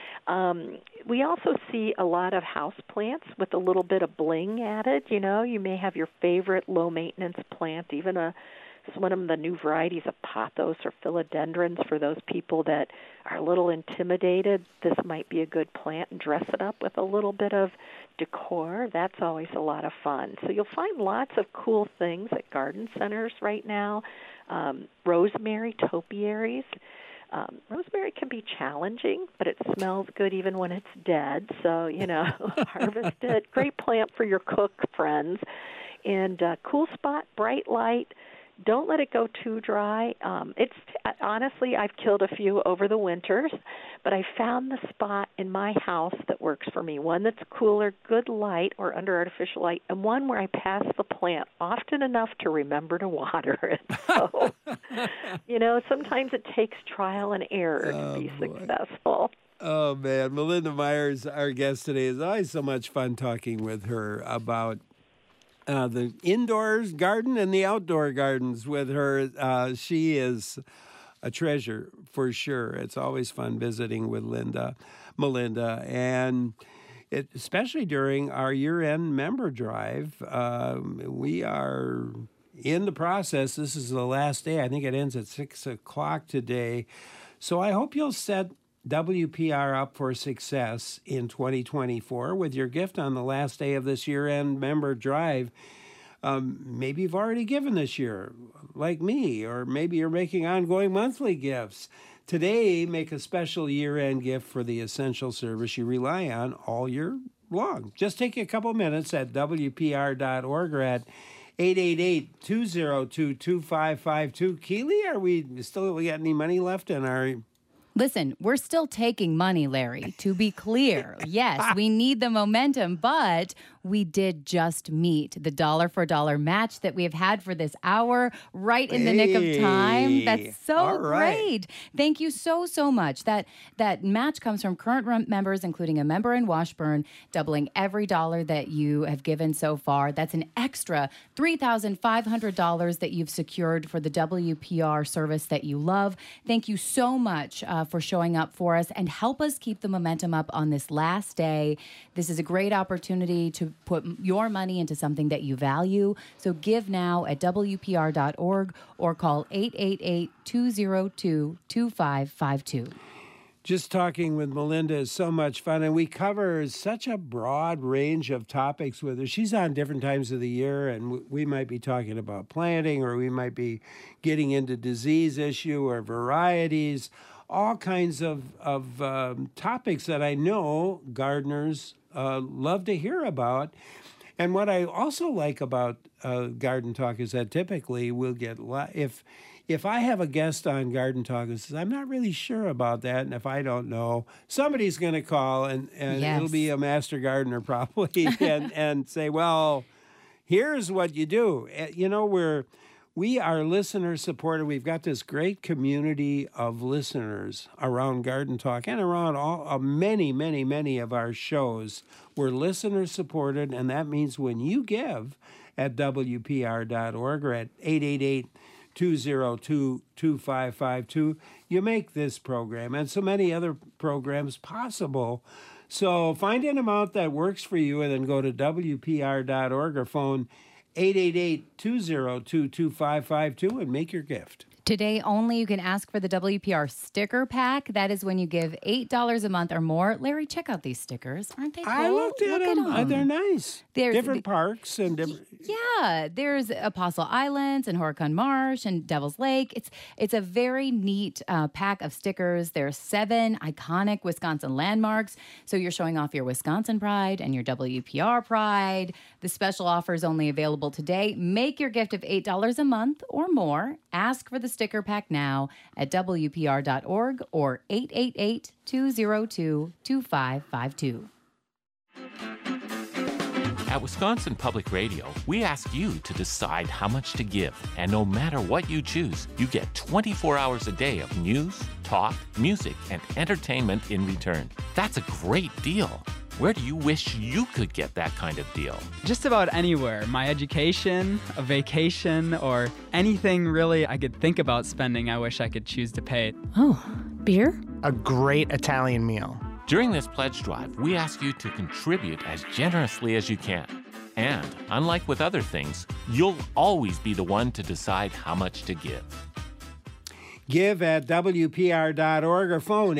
We also see a lot of house plants with a little bit of bling added. You know, you may have your favorite low-maintenance plant, even one of the new varieties of pothos or philodendrons for those people that are a little intimidated. This might be a good plant, and dress it up with a little bit of decor. That's always a lot of fun. So you'll find lots of cool things at garden centers right now. Rosemary, topiaries. Rosemary can be challenging, but it smells good even when it's dead. So, harvest it. Great plant for your cook friends. And cool spot, bright light. Don't let it go too dry. Honestly, I've killed a few over the winters, but I found the spot in my house that works for me. One that's cooler, good light, or under artificial light, and one where I pass the plant often enough to remember to water it. So, sometimes it takes trial and error to be successful. Oh, man. Melinda Myers, our guest today. Is always so much fun talking with her about the indoors garden and the outdoor gardens with her. She is a treasure for sure. It's always fun visiting with Melinda, and especially during our year-end member drive. We are in the process. This is the last day. I think it ends at 6 o'clock today. So I hope you'll set WPR up for success in 2024 with your gift on the last day of this year-end member drive. Maybe you've already given this year, like me, or maybe you're making ongoing monthly gifts. Today, make a special year-end gift for the essential service you rely on all year long. Just take a couple minutes at WPR.org or at 888-202-2552. Keely, we got any money left in our... Listen, we're still taking money, Larry, to be clear. Yes, we need the momentum, but we did just meet the $1 match that we have had for this hour right in the nick of time. That's so great. Thank you so much. That match comes from current members, including a member in Washburn, doubling every dollar that you have given so far. That's an extra $3,500 that you've secured for the WPR service that you love. Thank you so much for showing up for us, and help us keep the momentum up on this last day. This is a great opportunity to put your money into something that you value. So give now at WPR.org or call 888-202-2552. Just talking with Melinda is so much fun, and we cover such a broad range of topics with her. She's on different times of the year, and we might be talking about planting, or we might be getting into disease issue or varieties, all kinds of topics that I know gardeners love to hear about. And what I also like about Garden Talk is that typically we'll get, if I have a guest on Garden Talk who says, I'm not really sure about that, and if I don't know, somebody's going to call, and yes, it'll be a master gardener probably, and say, well, here's what you do. We are listener supported. We've got this great community of listeners around Garden Talk and around many of our shows. We're listener supported, and that means when you give at WPR.org or at 888-202-2552, you make this program and so many other programs possible. So find an amount that works for you and then go to WPR.org or phone 888-202-2552 and make your gift. Today only, you can ask for the WPR sticker pack. That is when you give $8 a month or more. Larry, check out these stickers. Aren't they cool? I looked at them. They're nice. There's different parks and different... Yeah, there's Apostle Islands and Horicon Marsh and Devil's Lake. It's a very neat pack of stickers. There's 7 iconic Wisconsin landmarks. So you're showing off your Wisconsin pride and your WPR pride. The special offer is only available today. Make your gift of $8 a month or more. Ask for the sticker pack now at WPR.org or 888-202-2552. At Wisconsin Public Radio, we ask you to decide how much to give. And no matter what you choose, you get 24 hours a day of news, talk, music, and entertainment in return. That's a great deal. Where do you wish you could get that kind of deal? Just about anywhere. My education, a vacation, or anything really I could think about spending, I wish I could choose to pay. Oh, beer? A great Italian meal. During this pledge drive, we ask you to contribute as generously as you can. And, unlike with other things, you'll always be the one to decide how much to give. Give at WPR.org or phone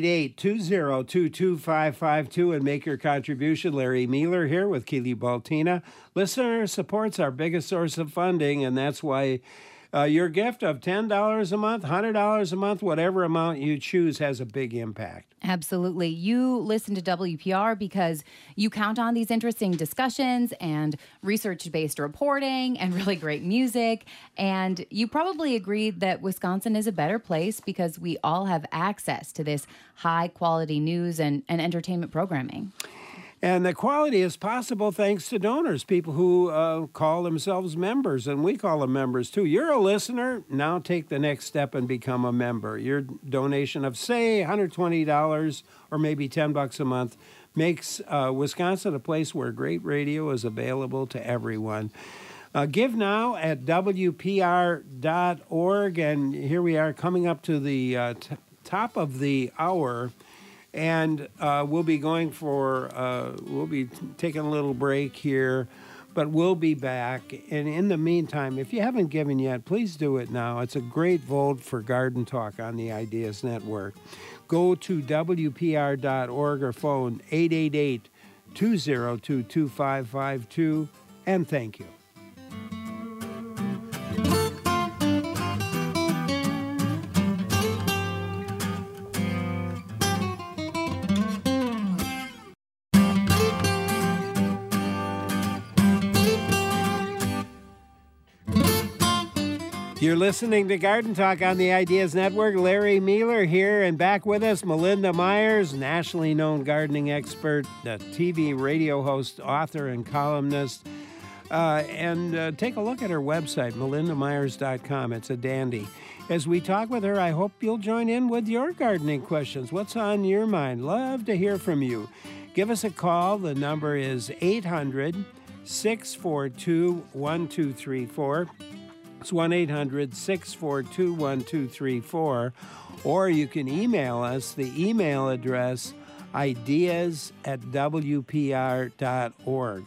888-202-2552 and make your contribution. Larry Mealer here with Keely Baltina. Listener support's our biggest source of funding, and that's why your gift of $10 a month, $100 a month, whatever amount you choose has a big impact. Absolutely. You listen to WPR because you count on these interesting discussions and research-based reporting and really great music. And you probably agree that Wisconsin is a better place because we all have access to this high-quality news and entertainment programming. And the quality is possible thanks to donors, people who call themselves members, and we call them members too. You're a listener. Now take the next step and become a member. Your donation of, say, $120 or maybe $10 a month makes Wisconsin a place where great radio is available to everyone. Give now at WPR.org, and here we are coming up to the top of the hour. And we'll be going we'll be taking a little break here, but we'll be back. And in the meantime, if you haven't given yet, please do it now. It's a great vote for Garden Talk on the Ideas Network. Go to WPR.org or phone 888-202-2552, and thank you. You're listening to Garden Talk on the Ideas Network. Larry Mealer here, and back with us, Melinda Myers, nationally known gardening expert, TV radio host, author, and columnist. And take a look at her website, melindamyers.com. It's a dandy. As we talk with her, I hope you'll join in with your gardening questions. What's on your mind? Love to hear from you. Give us a call. The number is 800-642-1234. It's 1-800-642-1234, or you can email us. The email address, ideas@wpr.org,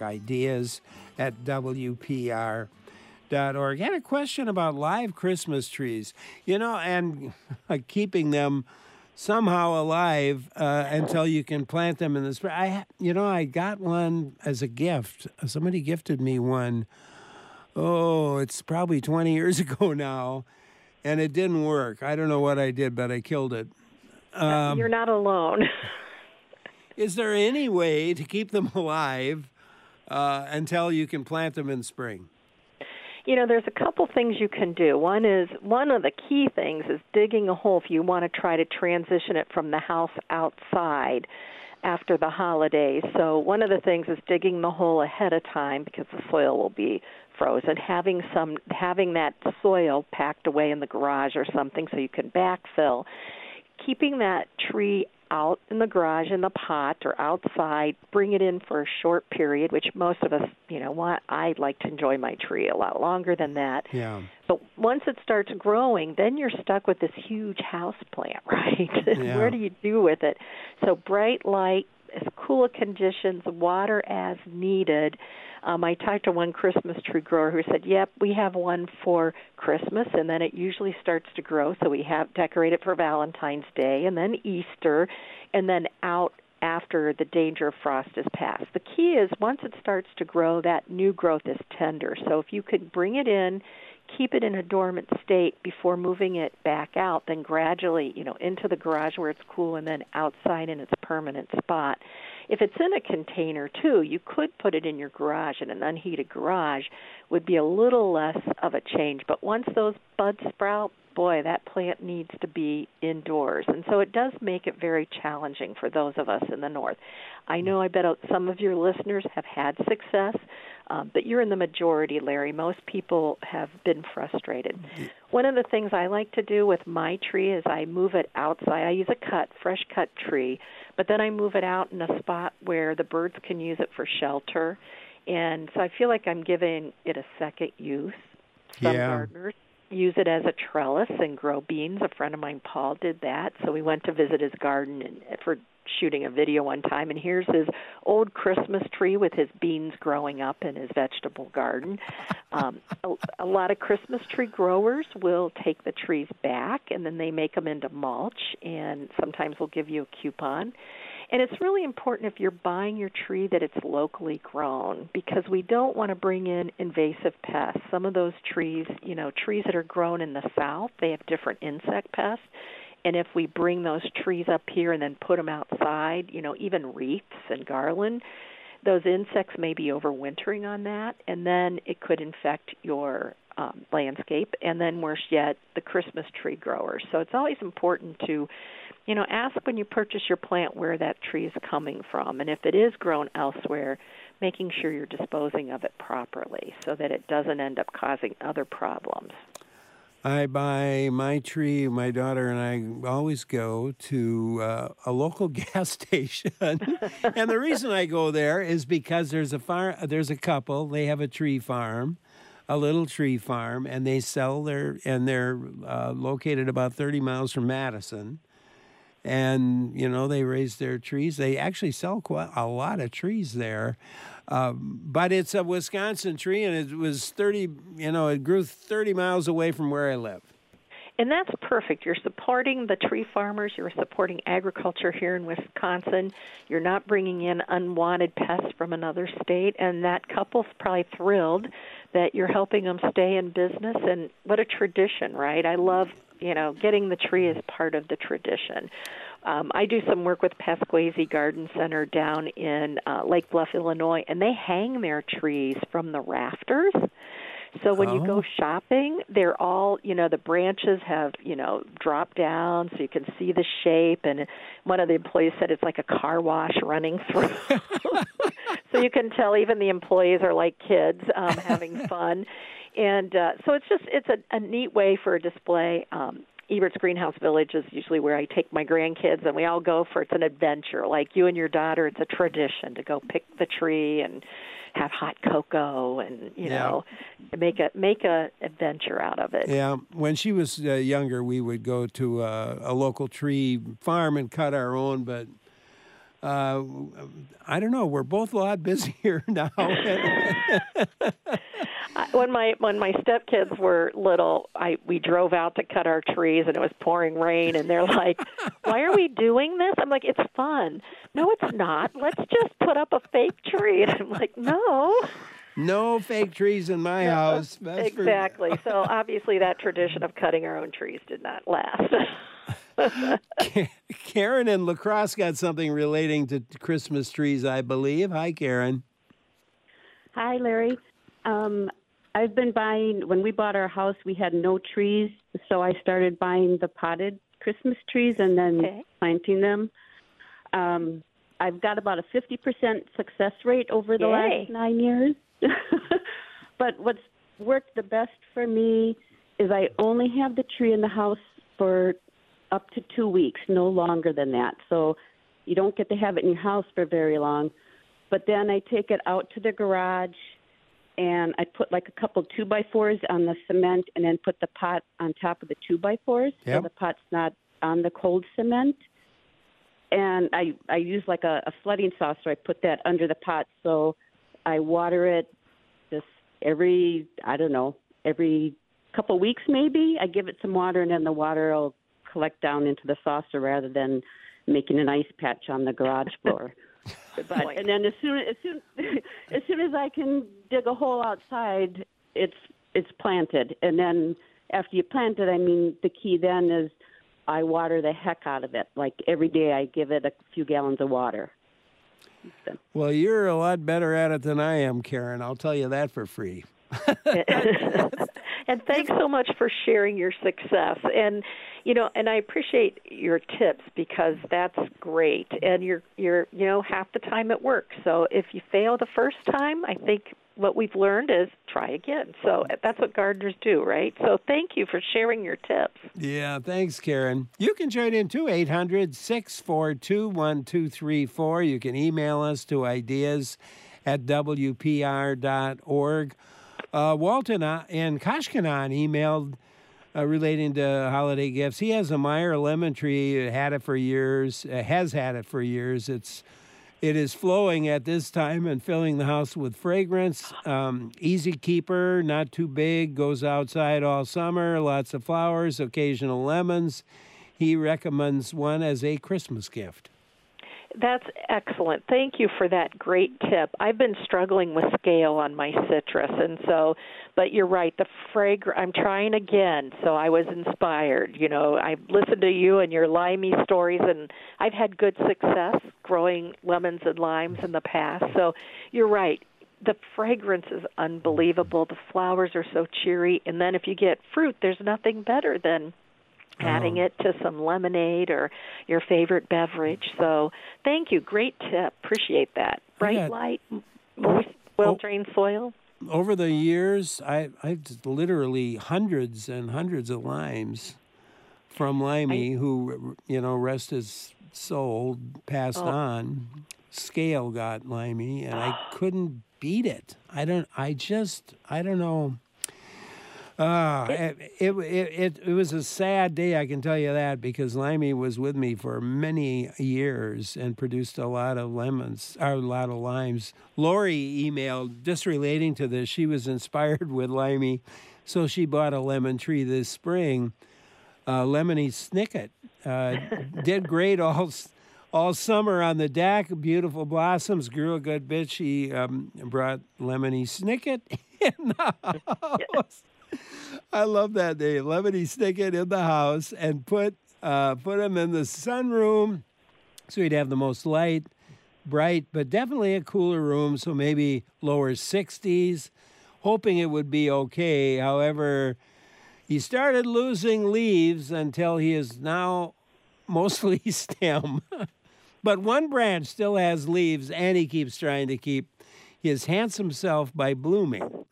ideas@wpr.org. I had a question about live Christmas trees, and keeping them somehow alive until you can plant them in the spring. I got one as a gift. Somebody gifted me one. Oh, it's probably 20 years ago now, and it didn't work. I don't know what I did, but I killed it. You're not alone. Is there any way to keep them alive until you can plant them in spring? There's a couple things you can do. One of the key things is digging a hole if you want to try to transition it from the house outside after the holidays. So one of the things is digging the hole ahead of time because the soil will be frozen, having that soil packed away in the garage or something so you can backfill, keeping that tree out in the garage in the pot or outside, bring it in for a short period, which most of us, I like to enjoy my tree a lot longer than that. Yeah. But once it starts growing, then you're stuck with this huge house plant, right? Yeah. Where do you do with it? So bright light, cool conditions, water as needed. I talked to one Christmas tree grower who said, yep, we have one for Christmas, and then it usually starts to grow, so we have decorated for Valentine's Day, and then Easter, and then out after the danger of frost is past. The key is once it starts to grow, that new growth is tender. So if you could bring it in, keep it in a dormant state before moving it back out, then gradually, into the garage where it's cool and then outside in its permanent spot. If it's in a container, too, you could put it in your garage, and an unheated garage would be a little less of a change. But once those buds sprout, boy, that plant needs to be indoors. And so it does make it very challenging for those of us in the north. I know I bet some of your listeners have had success But you're in the majority, Larry. Most people have been frustrated. One of the things I like to do with my tree is I move it outside. I use a fresh cut tree, but then I move it out in a spot where the birds can use it for shelter. And so I feel like I'm giving it a second use. Some gardeners use it as a trellis and grow beans. A friend of mine, Paul, did that. So we went to visit his garden for shooting a video one time, and here's his old Christmas tree with his beans growing up in his vegetable garden. A lot of Christmas tree growers will take the trees back, and then they make them into mulch, and sometimes we'll give you a coupon. And it's really important if you're buying your tree that it's locally grown, because we don't want to bring in invasive pests. Some of those trees, trees that are grown in the south, they have different insect pests. And if we bring those trees up here and then put them outside, even wreaths and garland, those insects may be overwintering on that, and then it could infect your landscape. And then worse yet, the Christmas tree growers. So it's always important to ask when you purchase your plant where that tree is coming from. And if it is grown elsewhere, making sure you're disposing of it properly so that it doesn't end up causing other problems. I buy my tree, my daughter and I always go to a local gas station. And the reason I go there is because there's a couple, they have a tree farm, a little tree farm, and they sell they're located about 30 miles from Madison. And, they raise their trees. They actually sell quite a lot of trees there. But it's a Wisconsin tree, and it was it grew 30 miles away from where I live. And that's perfect. You're supporting the tree farmers. You're supporting agriculture here in Wisconsin. You're not bringing in unwanted pests from another state. And that couple's probably thrilled that you're helping them stay in business. And what a tradition, right? I love, getting the tree as part of the tradition. I do some work with Pasquesi Garden Center down in Lake Bluff, Illinois, and they hang their trees from the rafters. So when you go shopping, they're all, the branches have, dropped down so you can see the shape. And one of the employees said it's like a car wash running through. So you can tell even the employees are like kids having fun. And so it's a neat way for a display. Ebert's Greenhouse Village is usually where I take my grandkids, and we all go it's an adventure. Like you and your daughter, it's a tradition to go pick the tree and have hot cocoa and, make a adventure out of it. Yeah. When she was younger, we would go to a local tree farm and cut our own, but I don't know. We're both a lot busier now. When my stepkids were little, we drove out to cut our trees, and it was pouring rain, and they're like, "Why are we doing this?" I'm like, "It's fun." "No, it's not. Let's just put up a fake tree." And I'm like, "No. No fake trees in my house." That's exactly. So obviously that tradition of cutting our own trees did not last. Karen in La Crosse got something relating to Christmas trees, I believe. Hi, Karen. Hi, Larry. I've been buying, when we bought our house, we had no trees, so I started buying the potted Christmas trees and then planting them. I've got about a 50% success rate over the last 9 years. But what's worked the best for me is I only have the tree in the house for up to 2 weeks, no longer than that. So you don't get to have it in your house for very long. But then I take it out to the garage, and I put like a couple 2x4s on the cement and then put the pot on top of the 2x4s so the pot's not on the cold cement. And I use like a flooding saucer. I put that under the pot, so I water it just every couple weeks maybe. I give it some water, and then the water will collect down into the saucer rather than making an ice patch on the garage floor. And then as soon as I can dig a hole outside, it's planted. And then after you plant it, the key then is I water the heck out of it. Like every day I give it a few gallons of water. Well, you're a lot better at it than I am, Karen. I'll tell you that for free. And thanks so much for sharing your success. And and I appreciate your tips because that's great. And you're half the time it works. So if you fail the first time, I think what we've learned is try again. So that's what gardeners do, right? So thank you for sharing your tips. Yeah, thanks, Karen. You can join in too, 800-642-1234. You can email us to ideas@wpr.org. Walton in Kashkanan emailed relating to holiday gifts. He has a Meyer lemon tree, has had it for years. It is flowing at this time and filling the house with fragrance. Easy keeper, not too big, goes outside all summer, lots of flowers, occasional lemons. He recommends one as a Christmas gift. That's excellent. Thank you for that great tip. I've been struggling with scale on my citrus, but you're right. I'm trying again, so I was inspired. I listened to you and your limey stories, and I've had good success growing lemons and limes in the past. So you're right. The fragrance is unbelievable. The flowers are so cheery, and then if you get fruit, there's nothing better than adding it to some lemonade or your favorite beverage. So thank you. Great tip. Appreciate that. Bright light, moist, well-drained soil. Over the years, I've literally hundreds and hundreds of limes from Limey, who, rest his soul, passed on. Scale got Limey, and I couldn't beat it. I don't know. It was a sad day, I can tell you that, because Limey was with me for many years and produced a lot of limes. Lori emailed just relating to this. She was inspired with Limey, so she bought a lemon tree this spring. Lemony Snicket did great all summer on the deck. Beautiful blossoms, grew a good bit. She brought Lemony Snicket in the house. I love that name, Lemony Snicket, in the house, and put him in the sunroom so he'd have the most light, bright, but definitely a cooler room, so maybe lower 60s, hoping it would be okay. However, he started losing leaves until he is now mostly stem. But one branch still has leaves, and he keeps trying to keep his handsome self by blooming.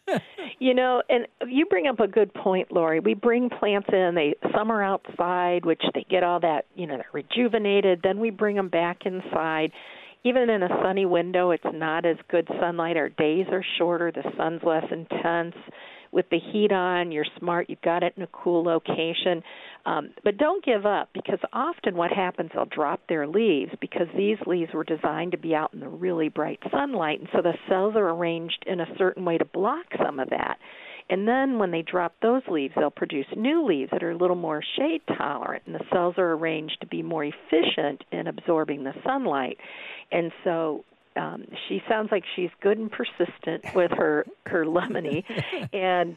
And you bring up a good point, Lori. We bring plants in, some are outside, which they get all that, they're rejuvenated. Then we bring them back inside. Even in a sunny window, it's not as good sunlight. Our days are shorter. The sun's less intense. With the heat on, you're smart. You've got it in a cool location. But don't give up, because often what happens, they'll drop their leaves because these leaves were designed to be out in the really bright sunlight, and so the cells are arranged in a certain way to block some of that. And then when they drop those leaves, they'll produce new leaves that are a little more shade tolerant, and the cells are arranged to be more efficient in absorbing the sunlight. And so she sounds like she's good and persistent with her lemony. And,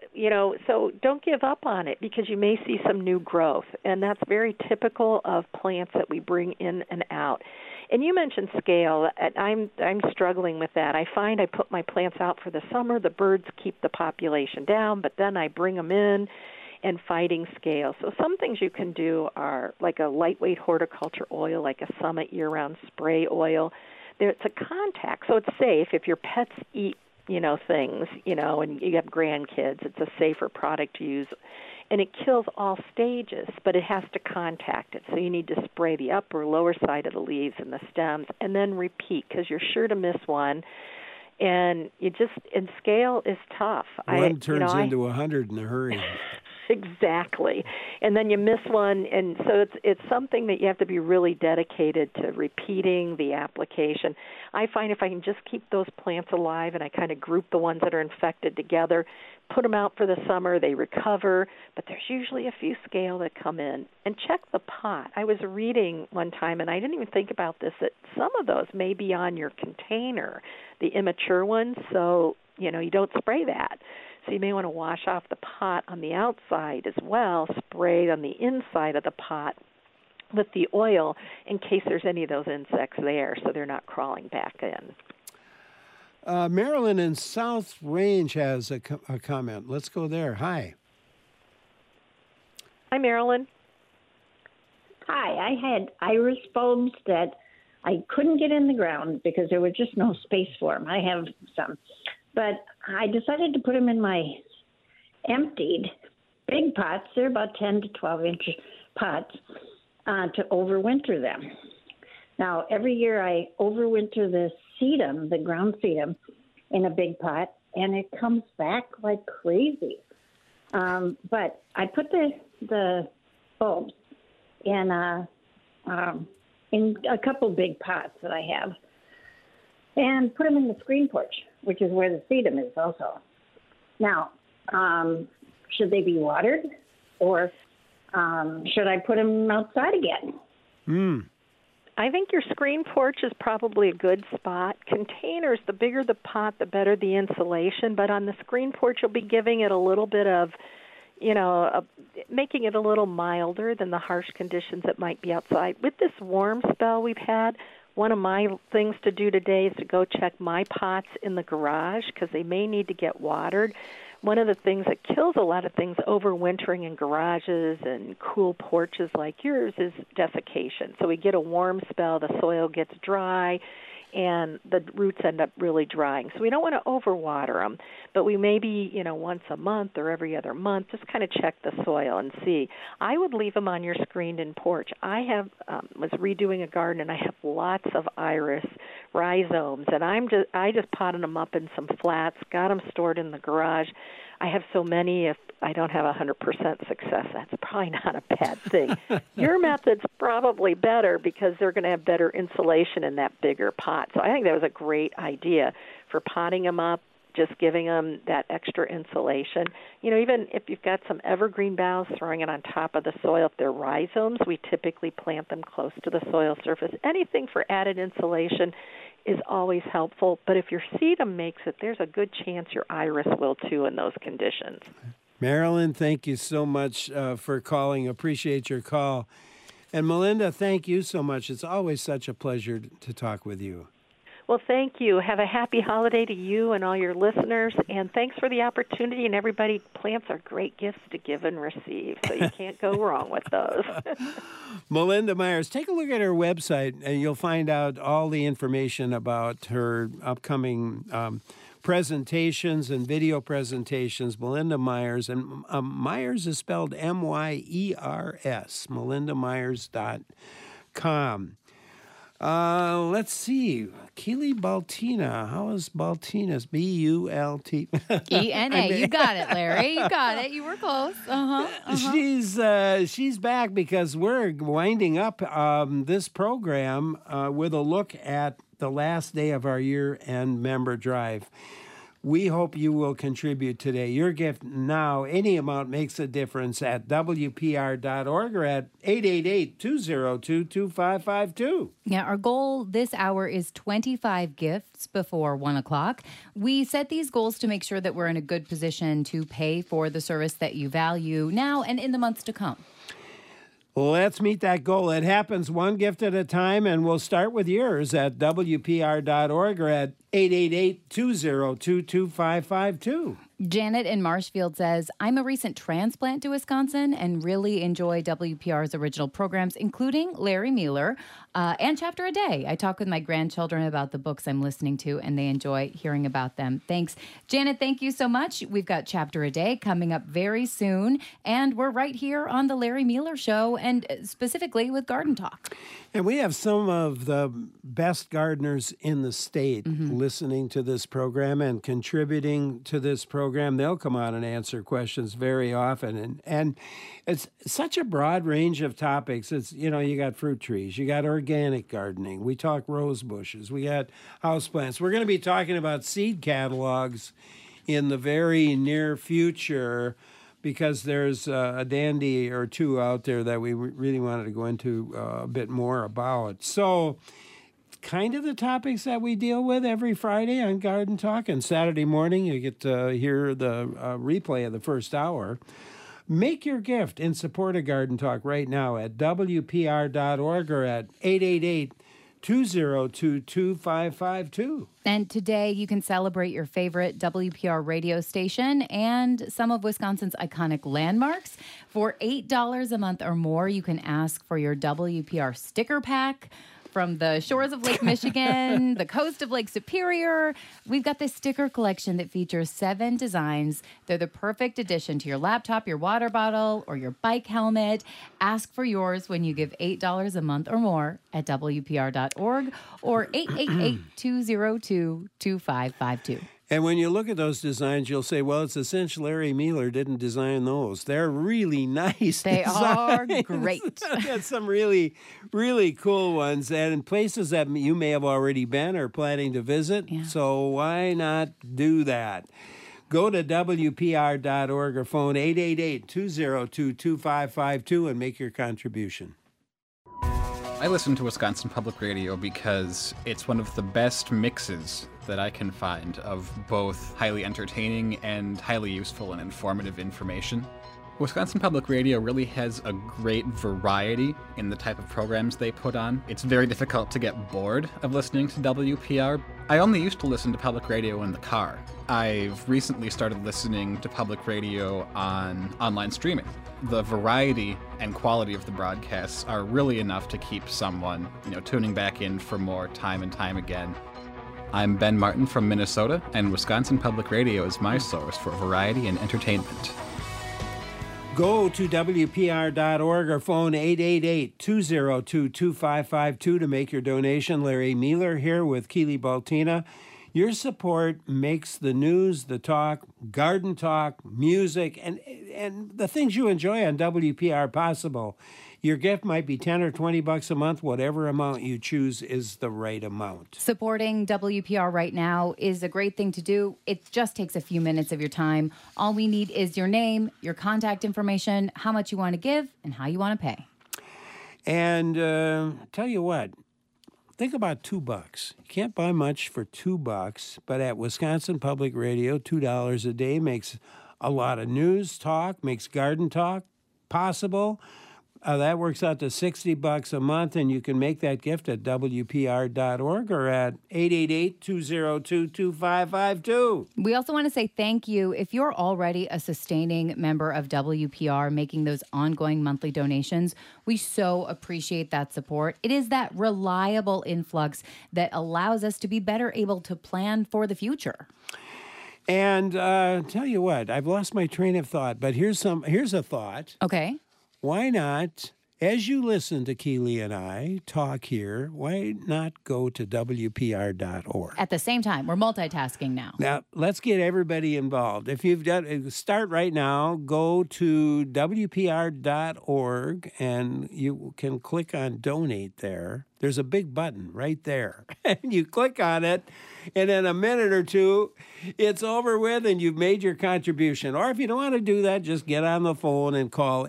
so don't give up on it, because you may see some new growth. And that's very typical of plants that we bring in and out. And you mentioned scale. I'm struggling with that. I find I put my plants out for the summer. The birds keep the population down, but then I bring them in and fighting scale. So some things you can do are like a lightweight horticulture oil, like a Summit year-round spray oil. It's a contact, so it's safe. If your pets eat, things, and you have grandkids, it's a safer product to use. And it kills all stages, but it has to contact it. So you need to spray the upper, lower side of the leaves and the stems, and then repeat, because you're sure to miss one. And and scale is tough. One turns into 100 in a hurry. Exactly. And then you miss one, and so it's something that you have to be really dedicated to repeating the application. I find if I can just keep those plants alive and I kind of group the ones that are infected together, put them out for the summer, they recover, but there's usually a few scale that come in. And check the pot. I was reading one time, and I didn't even think about this, that some of those may be on your container, the immature ones, so you don't spray that. So you may want to wash off the pot on the outside as well, spray on the inside of the pot with the oil in case there's any of those insects there, so they're not crawling back in. Marilyn in South Range has a comment. Let's go there. Hi. Hi, Marilyn. Hi, I had iris bulbs that I couldn't get in the ground because there was just no space for them. I have some. But I decided to put them in my emptied big pots. They're about 10 to 12-inch pots to overwinter them. Now, every year I overwinter the sedum, the ground sedum, in a big pot, and it comes back like crazy. But I put the bulbs in a couple big pots that I have, and put them in the screen porch, which is where the sedum is also. Now, should they be watered, or should I put them outside again? I think your screen porch is probably a good spot. Containers, the bigger the pot, the better the insulation. But on the screen porch, you'll be giving it a little bit of, making it a little milder than the harsh conditions that might be outside. With this warm spell we've had, one of my things to do today is to go check my pots in the garage because they may need to get watered. One of the things that kills a lot of things overwintering in garages and cool porches like yours is desiccation. So we get a warm spell, the soil gets dry, and the roots end up really drying. So we don't want to overwater them, but we maybe, once a month or every other month, just kind of check the soil and see. I would leave them on your screened-in porch. I was redoing a garden, and I have lots of iris rhizomes, and I just potted them up in some flats, got them stored in the garage. I have so many, if I don't have 100% success, that's probably not a bad thing. Your method's probably better because they're going to have better insulation in that bigger pot. So I think that was a great idea for potting them up, just giving them that extra insulation. Even if you've got some evergreen boughs, throwing it on top of the soil. If they're rhizomes, we typically plant them close to the soil surface. Anything for added insulation is always helpful, but if your sedum makes it, there's a good chance your iris will too in those conditions. Marilyn, thank you so much for calling. Appreciate your call. And Melinda, thank you so much. It's always such a pleasure to talk with you. Well, thank you. Have a happy holiday to you and all your listeners, and thanks for the opportunity. And everybody, plants are great gifts to give and receive, so you can't go wrong with those. Melinda Myers, take a look at her website, and you'll find out all the information about her upcoming presentations and video presentations. Melinda Myers, and Myers is spelled M-Y-E-R-S, melindamyers.com. Let's see. Keely Baltina. How is Baltina's? B-U-L-T. E-N-A. You got it, Larry. You got it. You were close. She's back because we're winding up this program with a look at the last day of our year-end member drive. We hope you will contribute today. Your gift now, any amount makes a difference at WPR.org or at 888-202-2552. Yeah, our goal this hour is 25 gifts before 1 o'clock. We set these goals to make sure that we're in a good position to pay for the service that you value now and in the months to come. Let's meet that goal. It happens one gift at a time, and we'll start with yours at WPR.org or at 888-202-2552. Janet in Marshfield says, I'm a recent transplant to Wisconsin and really enjoy WPR's original programs, including Larry Mueller and Chapter a Day. I talk with my grandchildren about the books I'm listening to, and they enjoy hearing about them. Thanks. Janet, thank you so much. We've got Chapter a Day coming up very soon, and we're right here on the Larry Mueller Show, and specifically with Garden Talk. And we have some of the best gardeners in the state listening to this program and contributing to this program. They'll come on and answer questions very often. And it's such a broad range of topics. It's, you got fruit trees, you got organic gardening. We talk rose bushes. We got houseplants. We're going to be talking about seed catalogs in the very near future, because there's a dandy or two out there that we really wanted to go into a bit more about. So kind of the topics that we deal with every Friday on Garden Talk, and Saturday morning you get to hear the replay of the first hour. Make your gift in support of Garden Talk right now at WPR.org or at 202-2552. And today you can celebrate your favorite WPR radio station and some of Wisconsin's iconic landmarks. For $8 a month or more, you can ask for your WPR sticker pack. From the shores of Lake Michigan, the coast of Lake Superior, we've got this sticker collection that features 7 designs. They're the perfect addition to your laptop, your water bottle, or your bike helmet. Ask for yours when you give $8 a month or more at WPR.org or 888-202-2552. And when you look at those designs, you'll say, well, it's a cinch Larry Mealer didn't design those. They're really nice They designs. are great. Got some really, really cool ones. And in places that you may have already been or planning to visit. Yeah. So why not do that? Go to WPR.org or phone 888-202-2552 and make your contribution. I listen to Wisconsin Public Radio because it's one of the best mixes that I can find of both highly entertaining and highly useful and informative information. Wisconsin Public Radio really has a great variety in the type of programs they put on. It's very difficult to get bored of listening to WPR. I only used to listen to public radio in the car. I've recently started listening to public radio on online streaming. The variety and quality of the broadcasts are really enough to keep someone, tuning back in for more time and time again. I'm Ben Martin from Minnesota, and Wisconsin Public Radio is my source for variety and entertainment. Go to WPR.org or phone 888-202-2552 to make your donation. Larry Mealer here with Keely Baltina. Your support makes the news, the talk, garden talk, music, and the things you enjoy on WPR possible. Your gift might be $10 or $20 a month. Whatever amount you choose is the right amount. Supporting WPR right now is a great thing to do. It just takes a few minutes of your time. All we need is your name, your contact information, how much you want to give, and how you want to pay. And tell you what, think about $2. You can't buy much for $2, but at Wisconsin Public Radio, $2 a day makes a lot of news talk, makes garden talk possible. That works out to $60 a month, and you can make that gift at WPR.org or at 888-202-2552. We also want to say thank you. If you're already a sustaining member of WPR, making those ongoing monthly donations, we so appreciate that support. It is that reliable influx that allows us to be better able to plan for the future. And tell you what, I've lost my train of thought, but here's a thought. Okay. Why not, as you listen to Keely and I talk here, why not go to WPR.org? At the same time, we're multitasking now. Now, let's get everybody involved. If you've done, start right now, go to WPR.org, and you can click on Donate there. There's a big button right there. And you click on it, and in a minute or two, it's over with, and you've made your contribution. Or if you don't want to do that, just get on the phone and call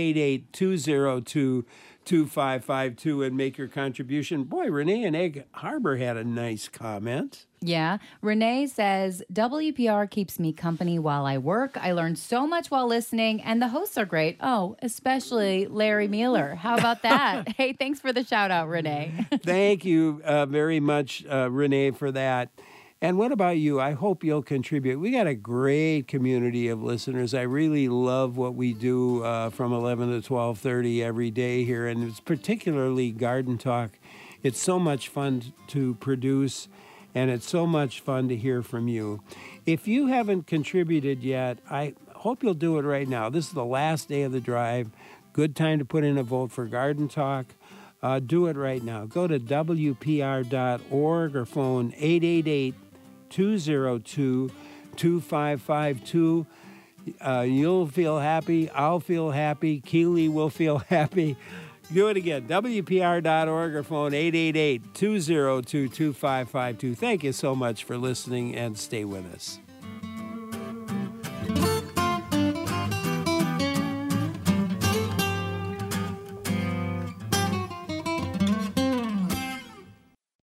888-202-2552 and make your contribution. Boy, Renee in Egg Harbor had a nice comment. Yeah. Renee says, WPR keeps me company while I work. I learn so much while listening, and the hosts are great. Oh, especially Larry Mealer. How about that? Hey, thanks for the shout out, Renee. Thank you very much, Renee, for that. And what about you? I hope you'll contribute. We got a great community of listeners. I really love what we do from 11 to 12:30 every day here, and it's particularly Garden Talk. It's so much fun to produce, and it's so much fun to hear from you. If you haven't contributed yet, I hope you'll do it right now. This is the last day of the drive. Good time to put in a vote for Garden Talk. Do it right now. Go to WPR.org or phone 888-202-2552. You'll feel happy. I'll feel happy. Keely will feel happy. Do it again. WPR.org or phone 888-202-2552. Thank you so much for listening, and stay with us.